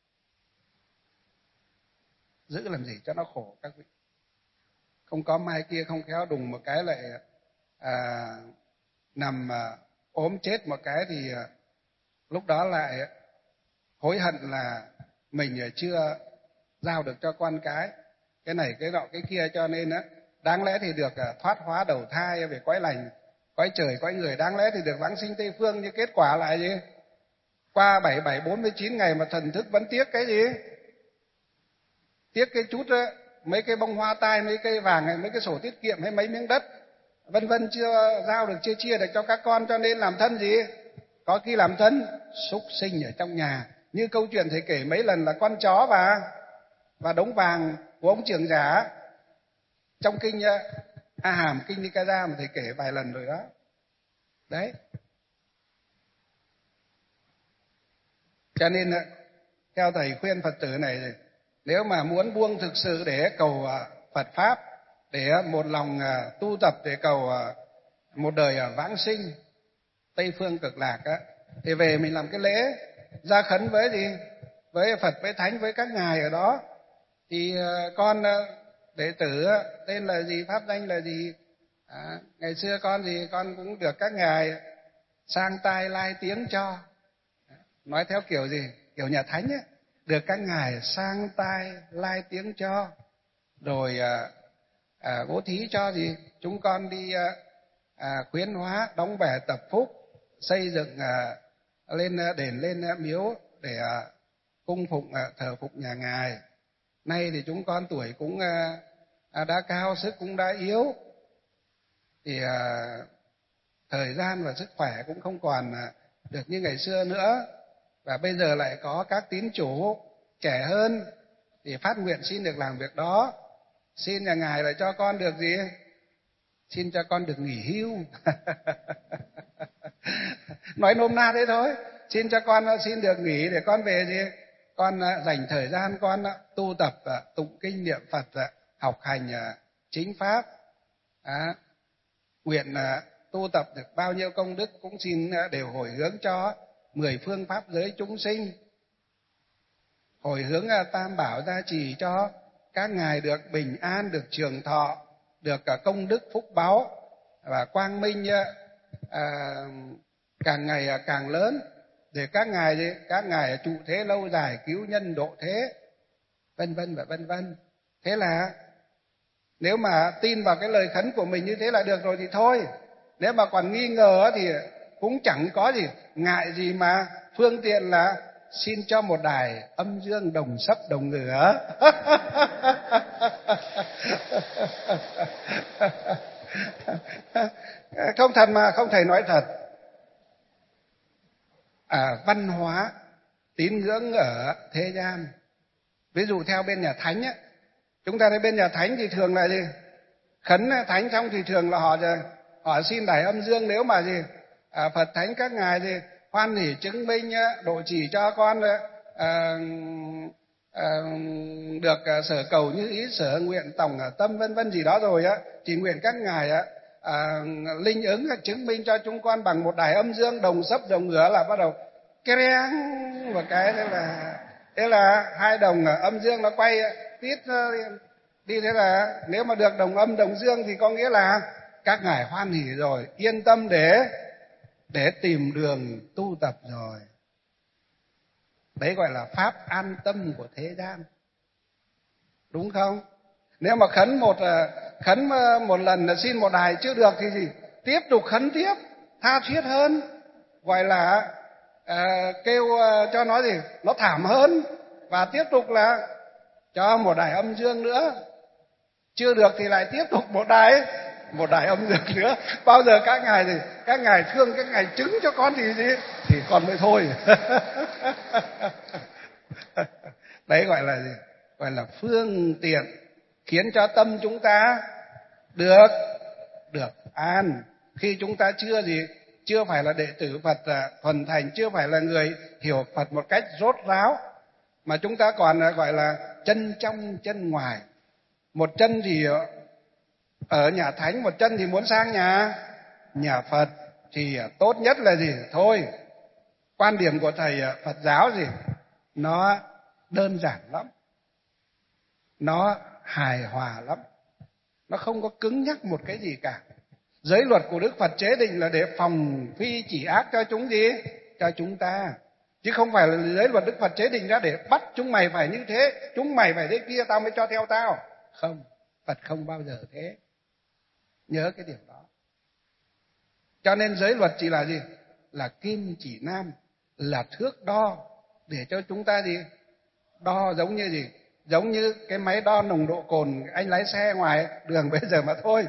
Speaker 1: Giữ làm gì cho nó khổ các vị. Không có mai kia không khéo đùng một cái lại à, nằm à, ốm chết một cái thì à, lúc đó lại hối hận là mình chưa giao được cho con cái cái này cái nọ cái kia. Cho nên á, đáng lẽ thì được à, thoát hóa đầu thai về cõi lành, cõi trời cõi người, đáng lẽ thì được vãng sinh Tây Phương, nhưng kết quả lại gì? Qua bảy bảy bốn mươi chín ngày mà thần thức vẫn tiếc cái gì? Tiếc cái chút đó, mấy cái bông hoa tai, mấy cây vàng hay mấy cái sổ tiết kiệm hay mấy miếng đất vân vân chưa giao được, chưa chia được cho các con. Cho nên làm thân gì? Có khi làm thân súc sinh ở trong nhà. Như câu chuyện thầy kể mấy lần là con chó và và đống vàng của ông trưởng giả trong kinh A Hàm, kinh Nikaya mà thầy kể vài lần rồi đó. Đấy. Cho nên theo thầy khuyên Phật tử này, nếu mà muốn buông thực sự để cầu Phật Pháp, để một lòng tu tập để cầu một đời vãng sinh Tây Phương Cực Lạc á, thì về mình làm cái lễ gia khấn với gì? Với Phật, với Thánh, với các ngài ở đó. Thì con đệ tử tên là gì, pháp danh là gì, à, ngày xưa con gì con cũng được các ngài sang tai lai tiếng cho. Nói theo kiểu gì? Kiểu nhà Thánh ấy, được các ngài sang tai lai tiếng cho, rồi à, à, bố thí cho gì? Chúng con đi à, à, khuyến hóa, đóng bè tập phúc, xây dựng à, lên đền, lên miếu để à, cung phụng à, thờ phụng nhà ngài. Nay thì chúng con tuổi cũng à, à, đã cao, sức cũng đã yếu, thì à, thời gian và sức khỏe cũng không còn à, được như ngày xưa nữa. Và bây giờ lại có các tín chủ trẻ hơn thì phát nguyện xin được làm việc đó. Xin nhà ngài là cho con được gì? Xin cho con được nghỉ hưu. Nói nôm na thế thôi. Xin cho con xin được nghỉ để con về gì? Con dành thời gian con tu tập, tụng kinh niệm Phật, học hành chính pháp. À, nguyện tu tập được bao nhiêu công đức cũng xin đều hồi hướng cho mười phương pháp giới chúng sinh, hồi hướng Tam Bảo gia trì cho các ngài được bình an, được trường thọ, được công đức phúc báu và quang minh à, càng ngày càng lớn, để các ngài các ngài trụ thế lâu dài, cứu nhân độ thế, vân vân và vân vân. Thế là nếu mà tin vào cái lời khấn của mình như thế là được rồi thì thôi. Nếu mà còn nghi ngờ thì cũng chẳng có gì ngại gì mà phương tiện là xin cho một đài âm dương đồng sấp đồng ngửa. Không thật mà, không thầy nói thật. À, văn hóa tín ngưỡng ở thế gian, ví dụ theo bên nhà thánh á, chúng ta thấy bên nhà thánh thì thường là gì? Khấn thánh xong thì thường là họ họ xin đài âm dương, nếu mà gì à, Phật thánh các ngài thì hoan hỷ chứng minh độ trì cho con à, à, được sở cầu như ý sở nguyện tổng tâm vân vân gì đó rồi á, chỉ nguyện các ngài á à, linh ứng chứng minh cho chúng con bằng một đài âm dương đồng sấp đồng ngửa, là bắt đầu keng một cái, thế là thế là hai đồng âm dương nó quay tít đi. Thế là nếu mà được đồng âm đồng dương thì có nghĩa là các ngài hoan hỉ rồi, yên tâm để để tìm đường tu tập rồi. Đấy gọi là pháp an tâm của thế gian, đúng không? Nếu mà khấn một khấn một lần là xin một đài chưa được thì gì? Tiếp tục khấn tiếp, tha thiết hơn, gọi là à, kêu cho nó gì? Nó thảm hơn, và tiếp tục là cho một đài âm dương nữa. Chưa được thì lại tiếp tục một đài một đài âm dương nữa. Bao giờ các ngài thì các ngài thương, các ngài chứng cho con thì gì thì con mới thôi. Đấy gọi là gì? Gọi là phương tiện khiến cho tâm chúng ta được được an. Khi chúng ta chưa gì chưa phải là đệ tử Phật thuần thành, chưa phải là người hiểu Phật một cách rốt ráo, mà chúng ta còn gọi là chân trong chân ngoài. Một chân thì ở nhà thánh, một chân thì muốn sang nhà nhà Phật, thì tốt nhất là gì? Thôi, quan điểm của thầy Phật giáo gì? Nó đơn giản lắm, nó hài hòa lắm, nó không có cứng nhắc một cái gì cả. Giới luật của Đức Phật chế định là để phòng phi chỉ ác cho chúng gì? Cho chúng ta. Chứ không phải là giới luật Đức Phật chế định ra để bắt chúng mày phải như thế, chúng mày phải thế kia, tao mới cho theo tao. Không, Phật không bao giờ thế. Nhớ cái điểm đó. Cho nên giới luật chỉ là gì? Là kim chỉ nam, là thước đo để cho chúng ta gì? Đo giống như gì? Giống như cái máy đo nồng độ cồn anh lái xe ngoài đường bây giờ mà thôi.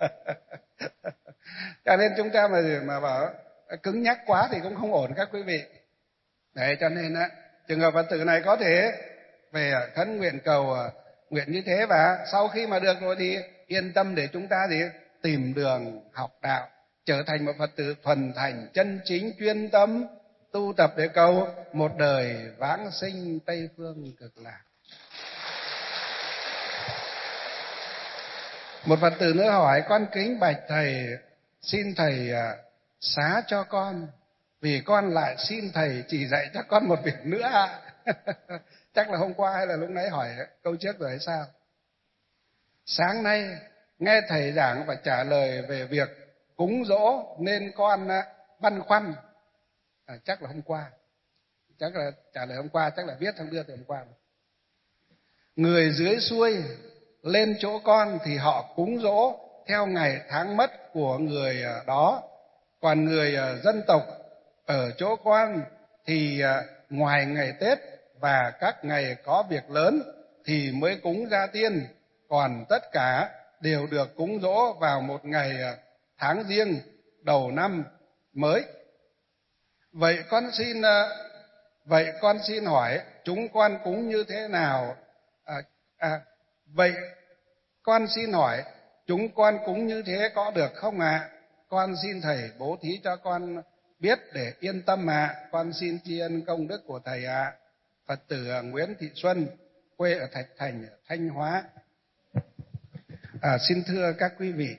Speaker 1: Cho nên chúng ta mà mà bảo cứng nhắc quá thì cũng không ổn các quý vị. Đấy, cho nên á, trường hợp Phật tử này có thể về khấn nguyện cầu nguyện như thế, và sau khi mà được rồi thì yên tâm để chúng ta thì tìm đường học đạo, trở thành một Phật tử thuần thành, chân chính, chuyên tâm tu tập để cầu một đời vãng sinh Tây phương cực lạc. Một Phật tử nữa hỏi: con kính bạch thầy, xin thầy xá cho con, vì con lại xin thầy chỉ dạy cho con một việc nữa ạ. Chắc là hôm qua hay là lúc nãy hỏi câu trước rồi hay sao? Sáng nay nghe thầy giảng và trả lời về việc cúng dỗ nên con băn khoăn. À, chắc là hôm qua, chắc là trả lời hôm qua, chắc là viết xong đưa từ hôm qua. Người dưới xuôi lên chỗ con thì họ cúng dỗ theo ngày tháng mất của người đó, còn người dân tộc ở chỗ con thì ngoài ngày Tết và các ngày có việc lớn thì mới cúng gia tiên, còn tất cả đều được cúng dỗ vào một ngày tháng riêng đầu năm mới. Vậy con xin vậy con xin hỏi chúng con cúng như thế nào? À, à, vậy con xin hỏi chúng con cúng như thế có được không ạ? À? Con xin thầy bố thí cho con biết để yên tâm ạ. À. Con xin tri ân công đức của thầy ạ. À. Phật tử Nguyễn Thị Xuân, quê ở Thạch Thành, Thanh Hóa. À, xin thưa các quý vị,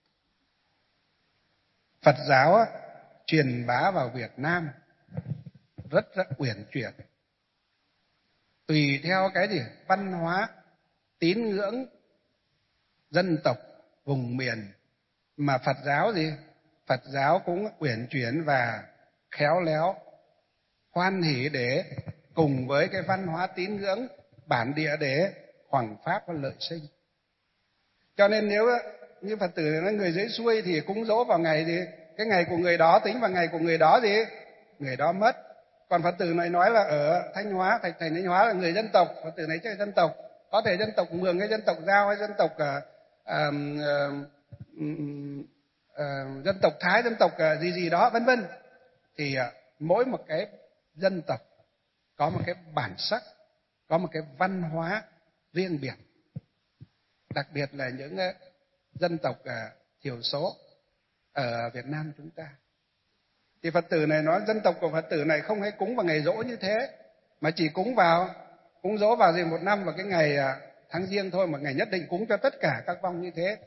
Speaker 1: Phật giáo truyền bá vào Việt Nam rất rất uyển chuyển, tùy theo cái gì văn hóa, tín ngưỡng, dân tộc, vùng miền mà Phật giáo gì Phật giáo cũng uyển chuyển và khéo léo, hoan hỷ để cùng với cái văn hóa tín ngưỡng bản địa để hoằng pháp và lợi sinh. Cho nên nếu như Phật tử là người dưới xuôi thì cúng dỗ vào ngày thì cái ngày của người đó tính vào ngày của người đó gì người đó mất. Còn Phật tử này nói là ở Thanh Hóa, Thạch Thành Thanh Hóa là người dân tộc, Phật tử này chơi dân tộc, có thể dân tộc Mường hay dân tộc Dao hay dân tộc à, à, uh, dân tộc Thái, dân tộc uh, gì gì đó vân vân, thì uh, mỗi một cái dân tộc có một cái bản sắc, có một cái văn hóa riêng biệt. Đặc biệt là những uh, dân tộc uh, thiểu số ở Việt Nam chúng ta. Thì Phật tử này nói dân tộc của Phật tử này không hay cúng vào ngày giỗ như thế, mà chỉ cúng vào cúng giỗ vào gì một năm vào cái ngày uh, tháng Giêng thôi, một ngày nhất định cúng cho tất cả các vong như thế.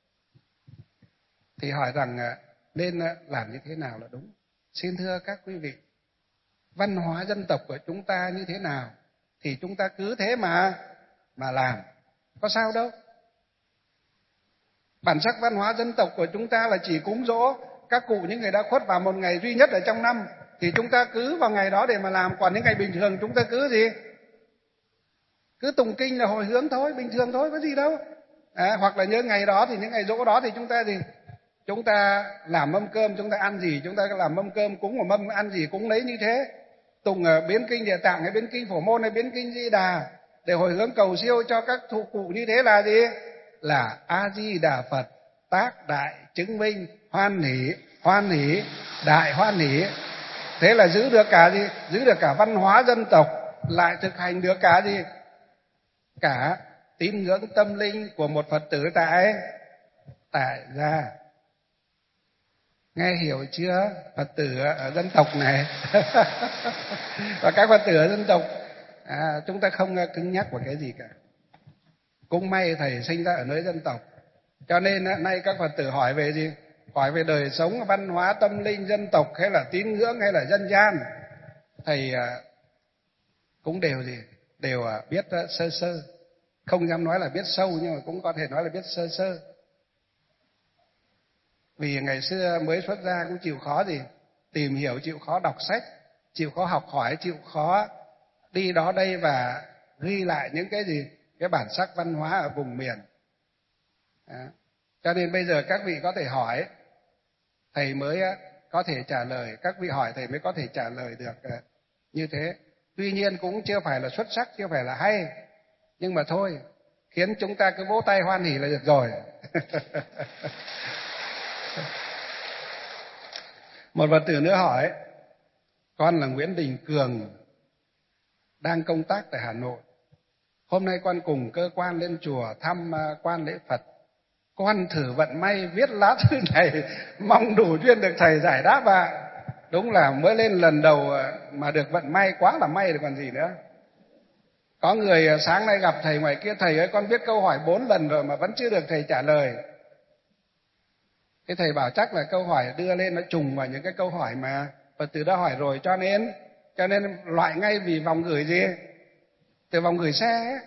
Speaker 1: Thì hỏi rằng uh, nên uh, làm như thế nào là đúng? Xin thưa các quý vị, văn hóa dân tộc của chúng ta như thế nào thì chúng ta cứ thế mà mà làm, có sao đâu. Bản sắc văn hóa dân tộc của chúng ta là chỉ cúng dỗ các cụ những người đã khuất vào một ngày duy nhất ở trong năm, thì chúng ta cứ vào ngày đó để mà làm. Còn những ngày bình thường chúng ta cứ gì? Cứ tụng kinh là hồi hướng thôi, bình thường thôi, có gì đâu. À, hoặc là nhớ ngày đó thì những ngày giỗ đó thì chúng ta gì? Chúng ta làm mâm cơm, chúng ta ăn gì chúng ta làm mâm cơm, cúng một mâm ăn gì cúng lấy như thế. Tụng biến kinh Địa Tạng hay biến kinh Phổ Môn hay biến kinh Di Đà để hồi hướng cầu siêu cho các thụ cụ như thế là gì? Là A Di Đà Phật tác đại chứng minh, hoan hỷ, hoan hỷ, đại hoan hỷ. Thế là giữ được cả gì? Giữ được cả văn hóa dân tộc, lại thực hành được cả gì? Cả tín ngưỡng tâm linh của một Phật tử tại tại gia. Nghe hiểu chưa? Phật tử ở dân tộc này và các Phật tử ở dân tộc, à, chúng ta không cứng nhắc vào cái gì cả. Cũng may thầy sinh ra ở nơi dân tộc, cho nên nay các Phật tử hỏi về gì? Hỏi về đời sống văn hóa tâm linh dân tộc, hay là tín ngưỡng, hay là dân gian, thầy cũng đều gì? Đều biết sơ sơ. Không dám nói là biết sâu, nhưng mà cũng có thể nói là biết sơ sơ. Vì ngày xưa mới xuất gia cũng chịu khó gì? Tìm hiểu, chịu khó đọc sách, chịu khó học hỏi, chịu khó đi đó đây và ghi lại những cái gì? Cái bản sắc văn hóa ở vùng miền. À, cho nên bây giờ các vị có thể hỏi, thầy mới có thể trả lời. Các vị hỏi thầy mới có thể trả lời được như thế. Tuy nhiên cũng chưa phải là xuất sắc, chưa phải là hay, nhưng mà thôi, khiến chúng ta cứ vỗ tay hoan hỉ là được rồi. Một Phật tử nữa hỏi, con là Nguyễn Đình Cường, đang công tác tại Hà Nội. Hôm nay con cùng cơ quan lên chùa thăm quan lễ Phật. Con thử vận may viết lá thư này, mong đủ duyên được thầy giải đáp ạ. À. Đúng là mới lên lần đầu mà được vận may, quá là may rồi còn gì nữa. Có người sáng nay gặp thầy ngoài kia, thầy ơi con viết câu hỏi bốn lần rồi mà vẫn chưa được thầy trả lời. Cái thầy bảo chắc là câu hỏi đưa lên nó trùng vào những cái câu hỏi mà Phật tử đã hỏi rồi, cho nên cho nên loại ngay vì vòng gửi gì? Từ vòng gửi xe.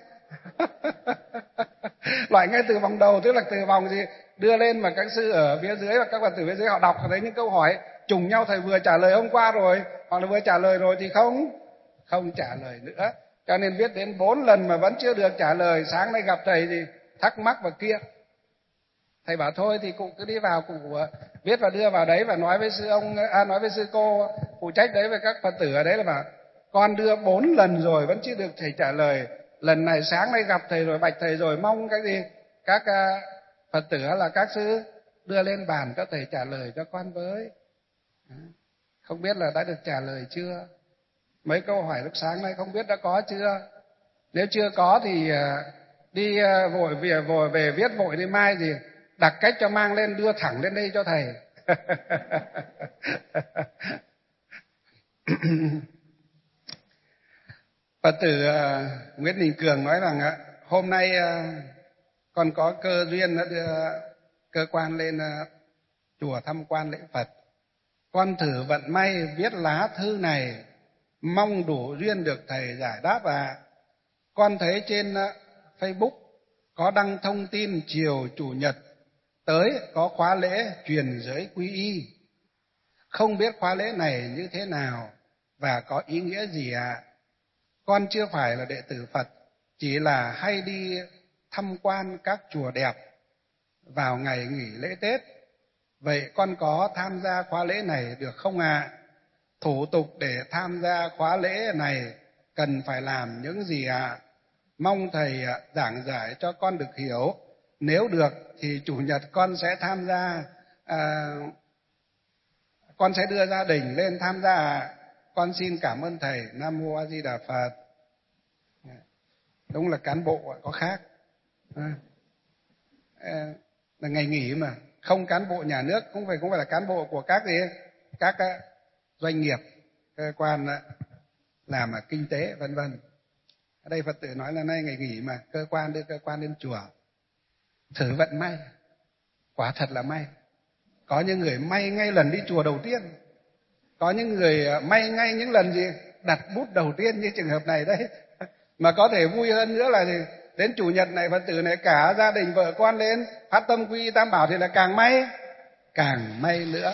Speaker 1: Loại ngay từ vòng đầu, tức là từ vòng gì đưa lên mà các sư ở phía dưới và các Phật tử phía dưới họ đọc thấy những câu hỏi trùng nhau, thầy vừa trả lời hôm qua rồi hoặc là vừa trả lời rồi thì không không trả lời nữa. Cho nên viết đến bốn lần mà vẫn chưa được trả lời. Sáng nay gặp thầy thì thắc mắc và kia. Thầy bảo thôi thì cụ cứ đi vào, cụ viết và đưa vào đấy và nói với sư ông, à, nói với sư cô phụ trách đấy với các Phật tử ở đấy là bảo con đưa bốn lần rồi vẫn chưa được thầy trả lời. Lần này sáng nay gặp thầy rồi, bạch thầy rồi, mong cái gì? Các uh, Phật tử là các sư đưa lên bàn cho thầy trả lời cho con với. Không biết là đã được trả lời chưa? Mấy câu hỏi lúc sáng nay không biết đã có chưa? Nếu chưa có thì uh, đi uh, vội về vội về viết vội đi, mai gì đặt cách cho mang lên đưa thẳng lên đây cho thầy. Phật tử uh, Nguyễn Đình Cường nói rằng uh, hôm nay uh, con có cơ duyên đã đưa cơ quan lên uh, chùa tham quan lễ Phật. Con thử vận may viết lá thư này, mong đủ duyên được thầy giải đáp à. Con thấy trên uh, Facebook có đăng thông tin chiều Chủ nhật tới có khóa lễ truyền giới quy y. Không biết khóa lễ này như thế nào và có ý nghĩa gì ạ? À? Con chưa phải là đệ tử Phật, chỉ là hay đi tham quan các chùa đẹp vào ngày nghỉ lễ Tết. Vậy con có tham gia khóa lễ này được không ạ? À? Thủ tục để tham gia khóa lễ này cần phải làm những gì ạ? À? Mong thầy giảng giải cho con được hiểu nếu được thì chủ nhật con sẽ tham gia, à, con sẽ đưa gia đình lên tham gia. Con xin cảm ơn thầy. Nam mô A Di Đà Phật. Đúng là cán bộ có khác. À, là ngày nghỉ mà, không cán bộ nhà nước cũng phải cũng phải là cán bộ của các gì, các doanh nghiệp, cơ quan làm kinh tế vân vân. Ở đây Phật tử nói là nay ngày nghỉ mà, cơ quan đưa cơ quan lên chùa thử vận may, quả thật là may. Có những người may ngay lần đi chùa đầu tiên, có những người may ngay những lần gì đặt bút đầu tiên như trường hợp này đấy. Mà có thể vui hơn nữa là gì? Đến chủ nhật này Phật tử này cả gia đình vợ con lên phát tâm quy y Tam Bảo thì là càng may, càng may nữa.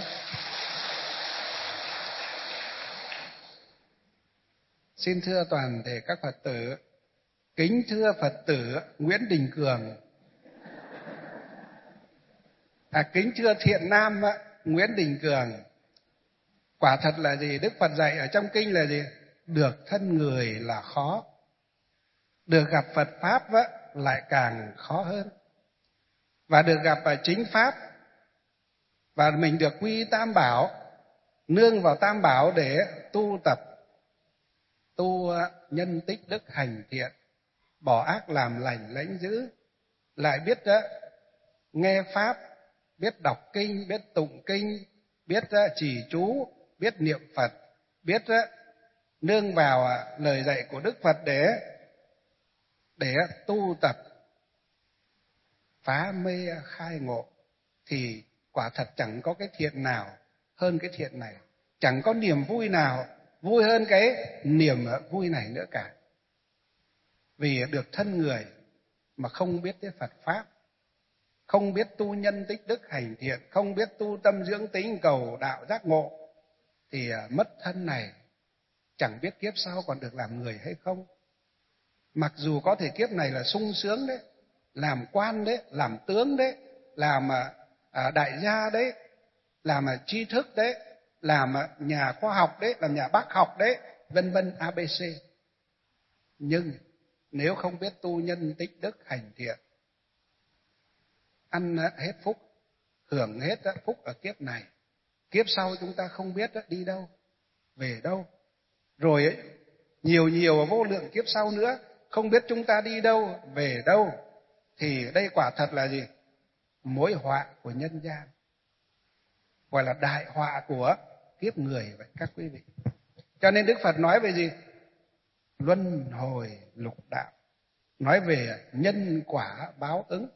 Speaker 1: Xin thưa toàn thể các Phật tử, kính thưa Phật tử Nguyễn Đình Cường, à, kính thưa thiện nam Nguyễn Đình Cường. Quả thật là gì? Đức Phật dạy ở trong kinh là gì? Được thân người là khó, được gặp Phật Pháp lại càng khó hơn. Và được gặp chính Pháp, và mình được quy Tam Bảo, nương vào Tam Bảo để tu tập, tu nhân tích đức hành thiện, bỏ ác làm lành lãnh dữ, lại biết nghe Pháp, biết đọc kinh, biết tụng kinh, biết trì chú, biết niệm Phật, biết nương vào lời dạy của Đức Phật để để tu tập phá mê khai ngộ, thì quả thật chẳng có cái thiện nào hơn cái thiện này, chẳng có niềm vui nào vui hơn cái niềm vui này nữa cả. Vì được thân người mà không biết tới Phật Pháp, không biết tu nhân tích đức hành thiện, không biết tu tâm dưỡng tính cầu đạo giác ngộ, thì mất thân này chẳng biết kiếp sau còn được làm người hay không. Mặc dù có thể kiếp này là sung sướng đấy, làm quan đấy, làm tướng đấy, làm à, đại gia đấy, làm à, tri thức đấy, làm à, nhà khoa học đấy, làm nhà bác học đấy, vân vân a bê xê. Nhưng nếu không biết tu nhân tích đức hành thiện, ăn hết phúc, hưởng hết phúc ở kiếp này, kiếp sau chúng ta không biết đi đâu, về đâu. Rồi ấy, nhiều nhiều vô lượng kiếp sau nữa, không biết chúng ta đi đâu, về đâu, thì đây quả thật là gì? Mối họa của nhân gian, gọi là đại họa của kiếp người vậy các quý vị. Cho nên Đức Phật nói về gì? Luân hồi lục đạo, nói về nhân quả báo ứng,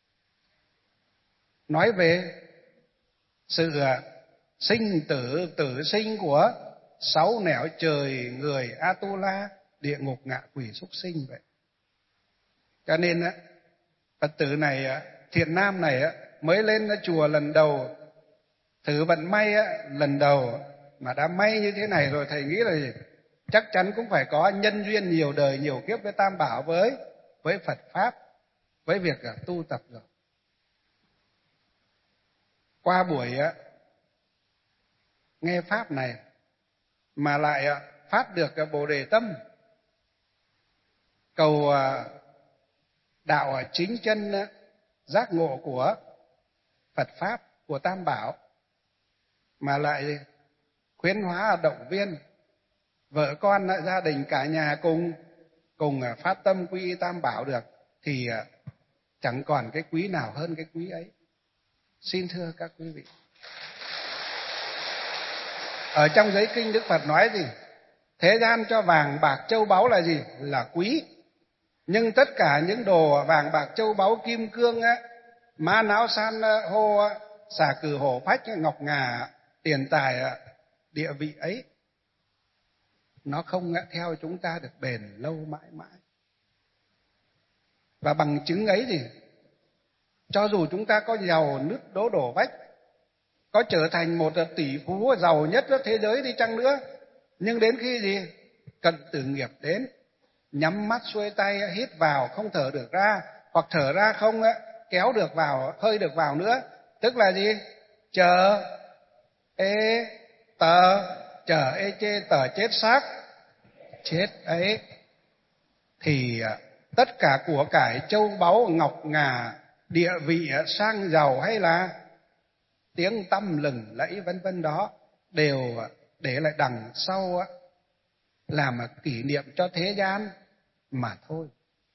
Speaker 1: nói về sự sinh tử tử sinh của sáu nẻo trời người Atula, địa ngục ngạ quỷ súc sinh vậy. Cho nên Phật tử này, thiện nam này mới lên chùa lần đầu, thử vận may lần đầu mà đã may như thế này rồi, thầy nghĩ là gì? Chắc chắn cũng phải có nhân duyên nhiều đời nhiều kiếp với Tam Bảo, với với Phật Pháp, với việc tu tập rồi. Qua buổi nghe Pháp này mà lại phát được Bồ Đề Tâm, cầu đạo chính chân giác ngộ của Phật Pháp, của Tam Bảo, mà lại khuyến hóa động viên vợ con, gia đình cả nhà cùng cùng phát tâm quy y Tam Bảo được, thì chẳng còn cái quý nào hơn cái quý ấy. Xin thưa các quý vị, ở trong giấy kinh Đức Phật nói gì? Thế gian cho vàng bạc châu báu là gì? Là quý. Nhưng tất cả những đồ vàng bạc châu báu kim cương á, mã não san hô, xà cừ hổ phách, ngọc ngà, tiền tài, địa vị ấy, nó không theo chúng ta được bền lâu mãi mãi. Và bằng chứng ấy thì cho dù chúng ta có giàu nứt đố đổ vách, có trở thành một tỷ phú giàu nhất thế giới đi chăng nữa, nhưng đến khi gì cận tử nghiệp đến, nhắm mắt xuôi tay hít vào không thở được ra, hoặc thở ra không kéo được vào hơi được vào nữa, tức là gì? Chờ ê tờ, chờ ê chê tờ chết xác chết ấy, thì tất cả của cải châu báu ngọc ngà địa vị sang giàu hay là tiếng tăm lừng lẫy vân vân đó đều để lại đằng sau làm kỷ niệm cho thế gian mà thôi.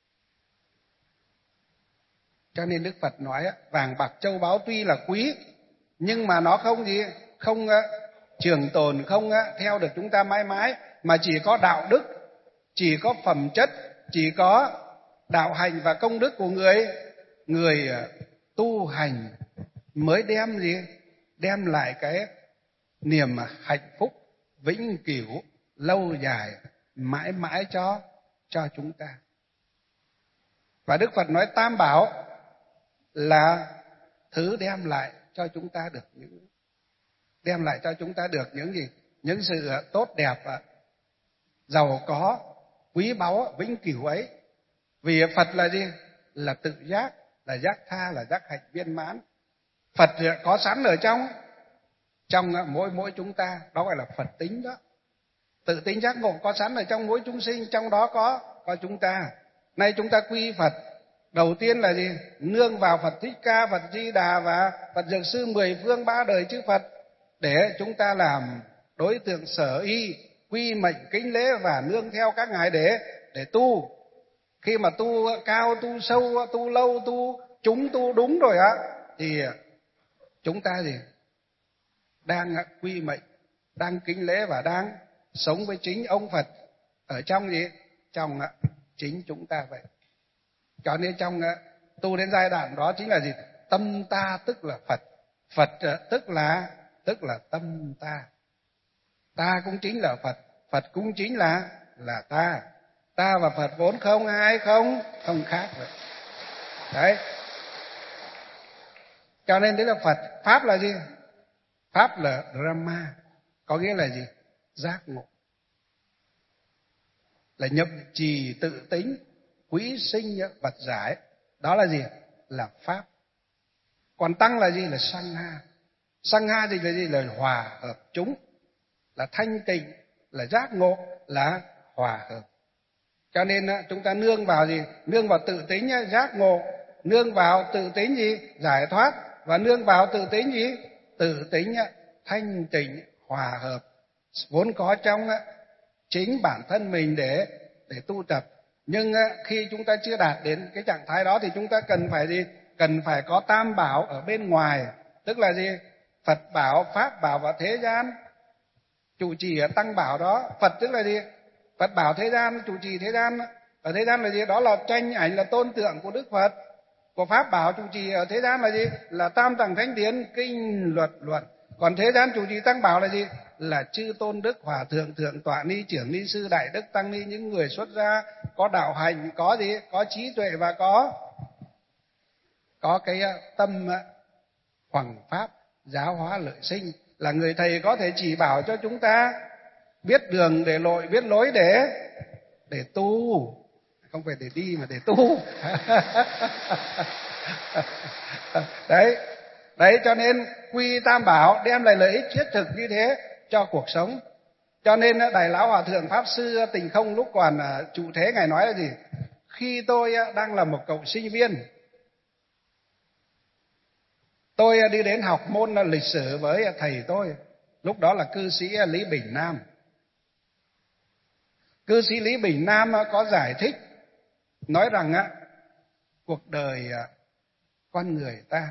Speaker 1: Cho nên Đức Phật nói vàng bạc châu báu tuy là quý nhưng mà nó không gì, không trường tồn, không theo được chúng ta mãi mãi, mà chỉ có đạo đức, chỉ có phẩm chất, chỉ có đạo hành và công đức của người người tu hành mới đem gì, đem lại cái niềm hạnh phúc vĩnh cửu lâu dài mãi mãi cho cho chúng ta. Và Đức Phật nói tam bảo là thứ đem lại cho chúng ta được những đem lại cho chúng ta được những gì, những sự tốt đẹp, giàu có, quý báu, vĩnh cửu ấy. Vì Phật là gì? Là tự giác, là giác tha, là giác hạnh viên mãn. Phật có sẵn ở trong trong mỗi mỗi chúng ta, đó gọi là Phật tính đó. Tự tính giác ngộ có sẵn ở trong mỗi chúng sinh, trong đó có có chúng ta. Nay chúng ta quy Phật, đầu tiên là gì? Nương vào Phật Thích Ca, Phật Di Đà và Phật Dược Sư mười phương ba đời chư Phật, để chúng ta làm đối tượng sở y, quy mệnh kính lễ và nương theo các ngài để để tu. Khi mà tu cao, tu sâu, tu lâu, tu chúng tu đúng rồi á, thì chúng ta gì? Đang quy mệnh, đang kính lễ và đang sống với chính ông Phật ở trong gì? Trong chính chúng ta vậy. Cho nên trong tu đến giai đoạn đó chính là gì? Tâm ta tức là Phật, Phật tức là tức là tâm ta. Ta cũng chính là Phật, Phật cũng chính là là ta. Ta và Phật vốn không ai không không khác vậy. Đấy. Cho nên đấy là Phật. Pháp là gì? Pháp là Brahma, có nghĩa là gì? Giác ngộ, là nhập trì tự tính, quý sinh vật giải. Đó là gì? Là Pháp. Còn Tăng là gì? Là Sangha. Sangha thì là gì? Là hòa hợp chúng, là thanh tịnh, là giác ngộ, là hòa hợp. Cho nên chúng ta nương vào gì? Nương vào tự tính giác ngộ, nương vào tự tính gì? Giải thoát, và nương vào tự tính gì? Tự tính thanh tịnh, hòa hợp, vốn có trong chính bản thân mình để để tu tập. Nhưng khi chúng ta chưa đạt đến cái trạng thái đó thì chúng ta cần phải gì? Cần phải có tam bảo ở bên ngoài, tức là gì? Phật bảo, Pháp bảo và thế gian chủ trì ở tăng bảo đó. Phật tức là gì? Phật bảo thế gian, chủ trì thế gian. Ở thế gian là gì? Đó là tranh ảnh, là tôn tượng của Đức Phật. Của Pháp bảo chủ trì ở thế gian là gì? Là tam tầng thánh điển, kinh luật luận. Còn thế gian chủ trì tăng bảo là gì? Là chư tôn đức, hòa thượng, thượng tọa ni, trưởng ni sư, đại đức tăng ni, những người xuất gia có đạo hành, có gì? Có trí tuệ và có có cái tâm hoằng pháp, giáo hóa lợi sinh, là người thầy có thể chỉ bảo cho chúng ta biết đường để lội, biết lối để để tu, không phải để đi mà để tu. Đấy, đấy cho nên quy tam bảo đem lại lợi ích thiết thực như thế cho cuộc sống. Cho nên Đại Lão Hòa Thượng Pháp Sư Tình Không lúc còn trụ thế, ngài nói là gì? Khi tôi đang là một cậu sinh viên, tôi đi đến học môn lịch sử với thầy tôi, lúc đó là cư sĩ Lý Bình Nam. Cư sĩ Lý Bình Nam có giải thích, nói rằng á, cuộc đời con người ta,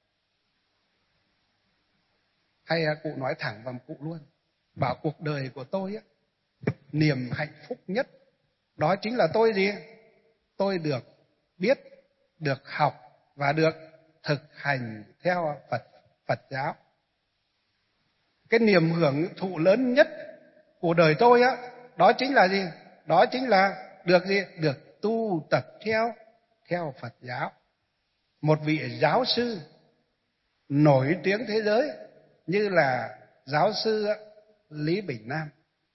Speaker 1: hay cụ nói thẳng vào cụ luôn, bảo cuộc đời của tôi á, niềm hạnh phúc nhất đó chính là tôi gì? Tôi được biết, được học và được thực hành theo Phật Phật giáo. Cái niềm hưởng thụ lớn nhất của đời tôi á, đó chính là gì? Đó chính là được gì? Được tu tập theo theo Phật giáo. Một vị giáo sư nổi tiếng thế giới như là giáo sư Lý Bình Nam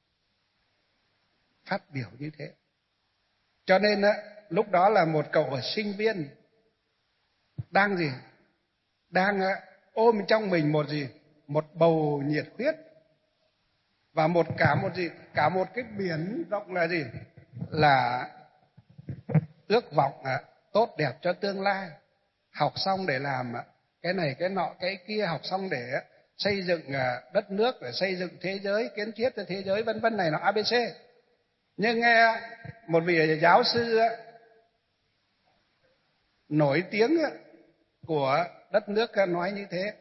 Speaker 1: phát biểu như thế. Cho nên á, lúc đó là một cậu sinh viên đang gì? Đang ôm trong mình một gì? Một bầu nhiệt huyết và một cả một gì? Cả một cái biển rộng là gì? Là ước vọng à, tốt đẹp cho tương lai. học xong để làm cái này cái nọ cái kia, học xong để xây dựng đất nước, để xây dựng thế giới, kiến thiết cho thế giới vân vân này nó a bê xê. Nhưng nghe một vị giáo sư nổi tiếng của đất nước nói như thế.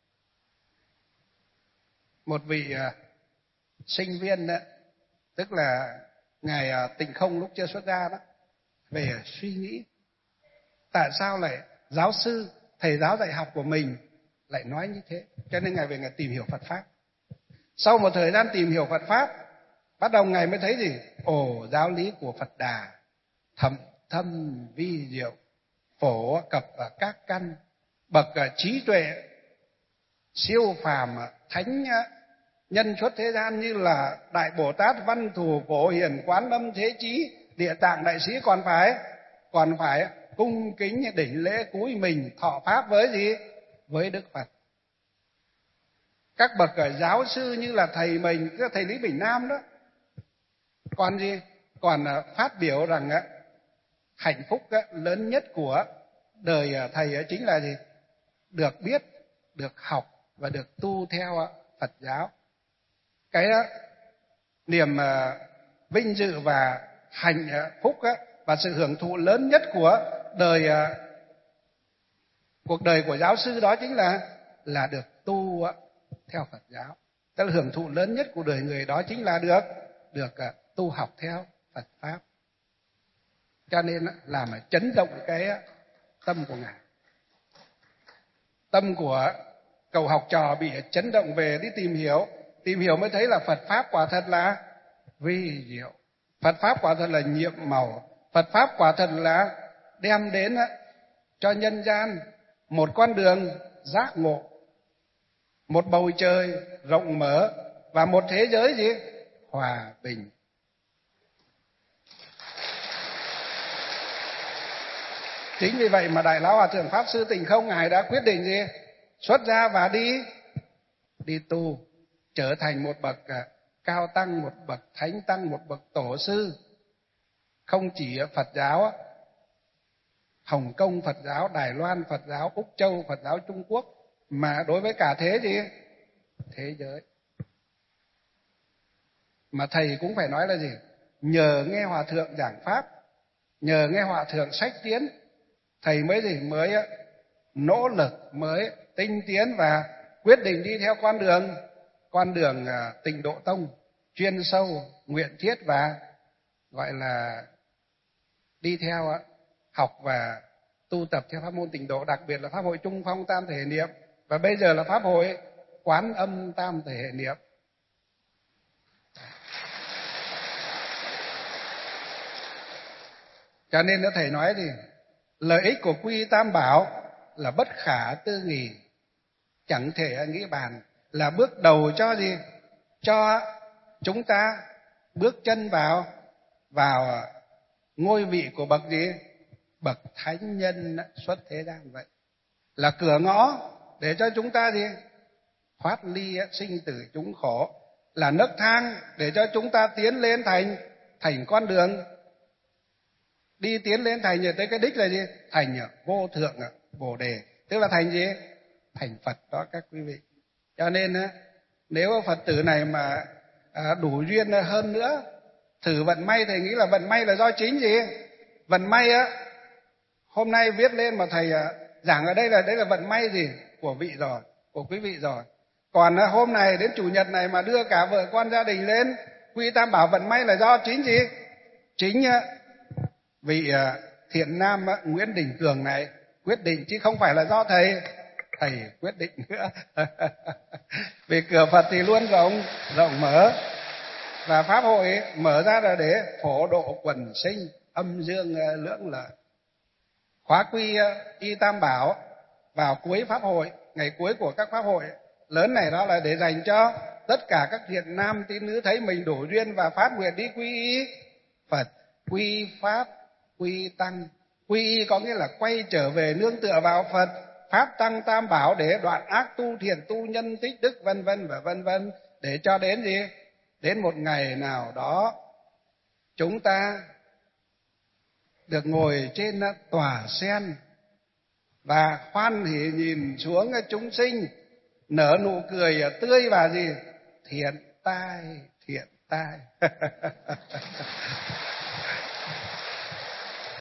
Speaker 1: Một vị sinh viên đó, tức là ngài Tịnh Không lúc chưa xuất gia đó, về suy nghĩ tại sao lại giáo sư, thầy giáo dạy học của mình lại nói như thế. Cho nên ngài về ngài tìm hiểu Phật pháp. Sau một thời gian tìm hiểu Phật pháp, bắt đầu ngài mới thấy gì? Ồ, giáo lý của Phật Đà thâm thâm vi diệu, phổ cập ở các căn, bậc trí tuệ siêu phàm thánh nhân xuất thế gian như là Đại Bồ Tát Văn Thù Phổ Hiền Quán Âm Thế Chí Địa Tạng Đại Sĩ còn phải còn phải cung kính đỉnh lễ cúi mình thọ pháp với gì? Với Đức Phật. Các bậc giáo sư như là thầy mình, thầy Lý Bình Nam đó, còn gì? Còn phát biểu rằng hạnh phúc lớn nhất của đời thầy chính là gì? Được biết, được học và được tu theo Phật giáo. Cái niềm vinh dự và hạnh phúc và sự hưởng thụ lớn nhất của đời cuộc đời của giáo sư đó chính là là được tu theo Phật giáo. Tức là hưởng thụ lớn nhất của đời người đó chính là được được tu học theo Phật pháp. Cho nên làm chấn động cái tâm của ngài. Tâm của cậu học trò bị chấn động về đi tìm hiểu, tìm hiểu mới thấy là Phật pháp quả thật là vi diệu. Phật pháp quả thật là nhiệm màu. Phật pháp quả thật là đem đến cho nhân gian một con đường giác ngộ, một bầu trời rộng mở và một thế giới gì? Hòa bình. Chính vì vậy mà Đại Lão Hòa Thượng Pháp Sư Tịnh Không ngài đã quyết định gì? Xuất gia và đi đi tu, trở thành một bậc cao tăng, một bậc thánh tăng, một bậc tổ sư. Không chỉ Phật giáo Hồng Kông Phật giáo, Đài Loan Phật giáo, Úc Châu Phật giáo Trung Quốc, mà đối với cả thế gì? Thế giới. Mà thầy cũng phải nói là gì? Nhờ nghe Hòa Thượng giảng Pháp, nhờ nghe Hòa Thượng sách tiến, thầy mới gì? Mới nỗ lực, mới tinh tiến và quyết định đi theo con đường con đường Tịnh Độ Tông, chuyên sâu, nguyện thiết và gọi là đi theo học và tu tập theo pháp môn Tịnh Độ, đặc biệt là pháp hội Trung Phong Tam Thể Niệm, và bây giờ là pháp hội Quán Âm Tam Thể Niệm. Cho nên nó thầy nói gì? Lợi ích của quy Tam Bảo là bất khả tư nghì, chẳng thể nghĩ bàn, là bước đầu cho gì? Cho chúng ta bước chân vào vào ngôi vị của bậc gì? Bậc thánh nhân xuất thế gian vậy. Là cửa ngõ để cho chúng ta gì? Thoát ly sinh tử chúng khổ, là nấc thang để cho chúng ta tiến lên thành thành con đường đi tiến lên thành tới cái đích là gì? Thành vô thượng Bồ Đề, tức là thành gì? Thành Phật đó các quý vị. Cho nên nếu Phật tử này mà đủ duyên hơn nữa, thử vận may, thầy nghĩ là vận may là do chính gì? Vận may á, hôm nay viết lên mà thầy giảng ở đây là đấy là vận may gì? Của vị rồi, của quý vị rồi. Còn hôm này đến chủ nhật này mà đưa cả vợ con gia đình lên quy Tam Bảo, vận may là do chính gì? Chính vị thiện nam Nguyễn Đình Cường này quyết định, chứ không phải là do thầy thầy quyết định nữa. Vì cửa Phật thì luôn rộng rộng mở, và pháp hội mở ra là để phổ độ quần sinh, âm dương lưỡng lợi. Khóa quy y Tam Bảo vào cuối pháp hội, ngày cuối của các pháp hội lớn này, đó là để dành cho tất cả các thiện nam tín nữ thấy mình đủ duyên và phát nguyện đi quy y Phật, quy pháp, quy tăng. Quy y có nghĩa là quay trở về nương tựa vào Phật, Pháp, Tăng, Tam Bảo để đoạn ác tu thiện, tu nhân tích đức, vân vân và vân vân, để cho đến gì? Đến một ngày nào đó chúng ta được ngồi trên tòa sen và hoan hỉ nhìn xuống chúng sinh, nở nụ cười tươi và gì thiện tai, thiện tai.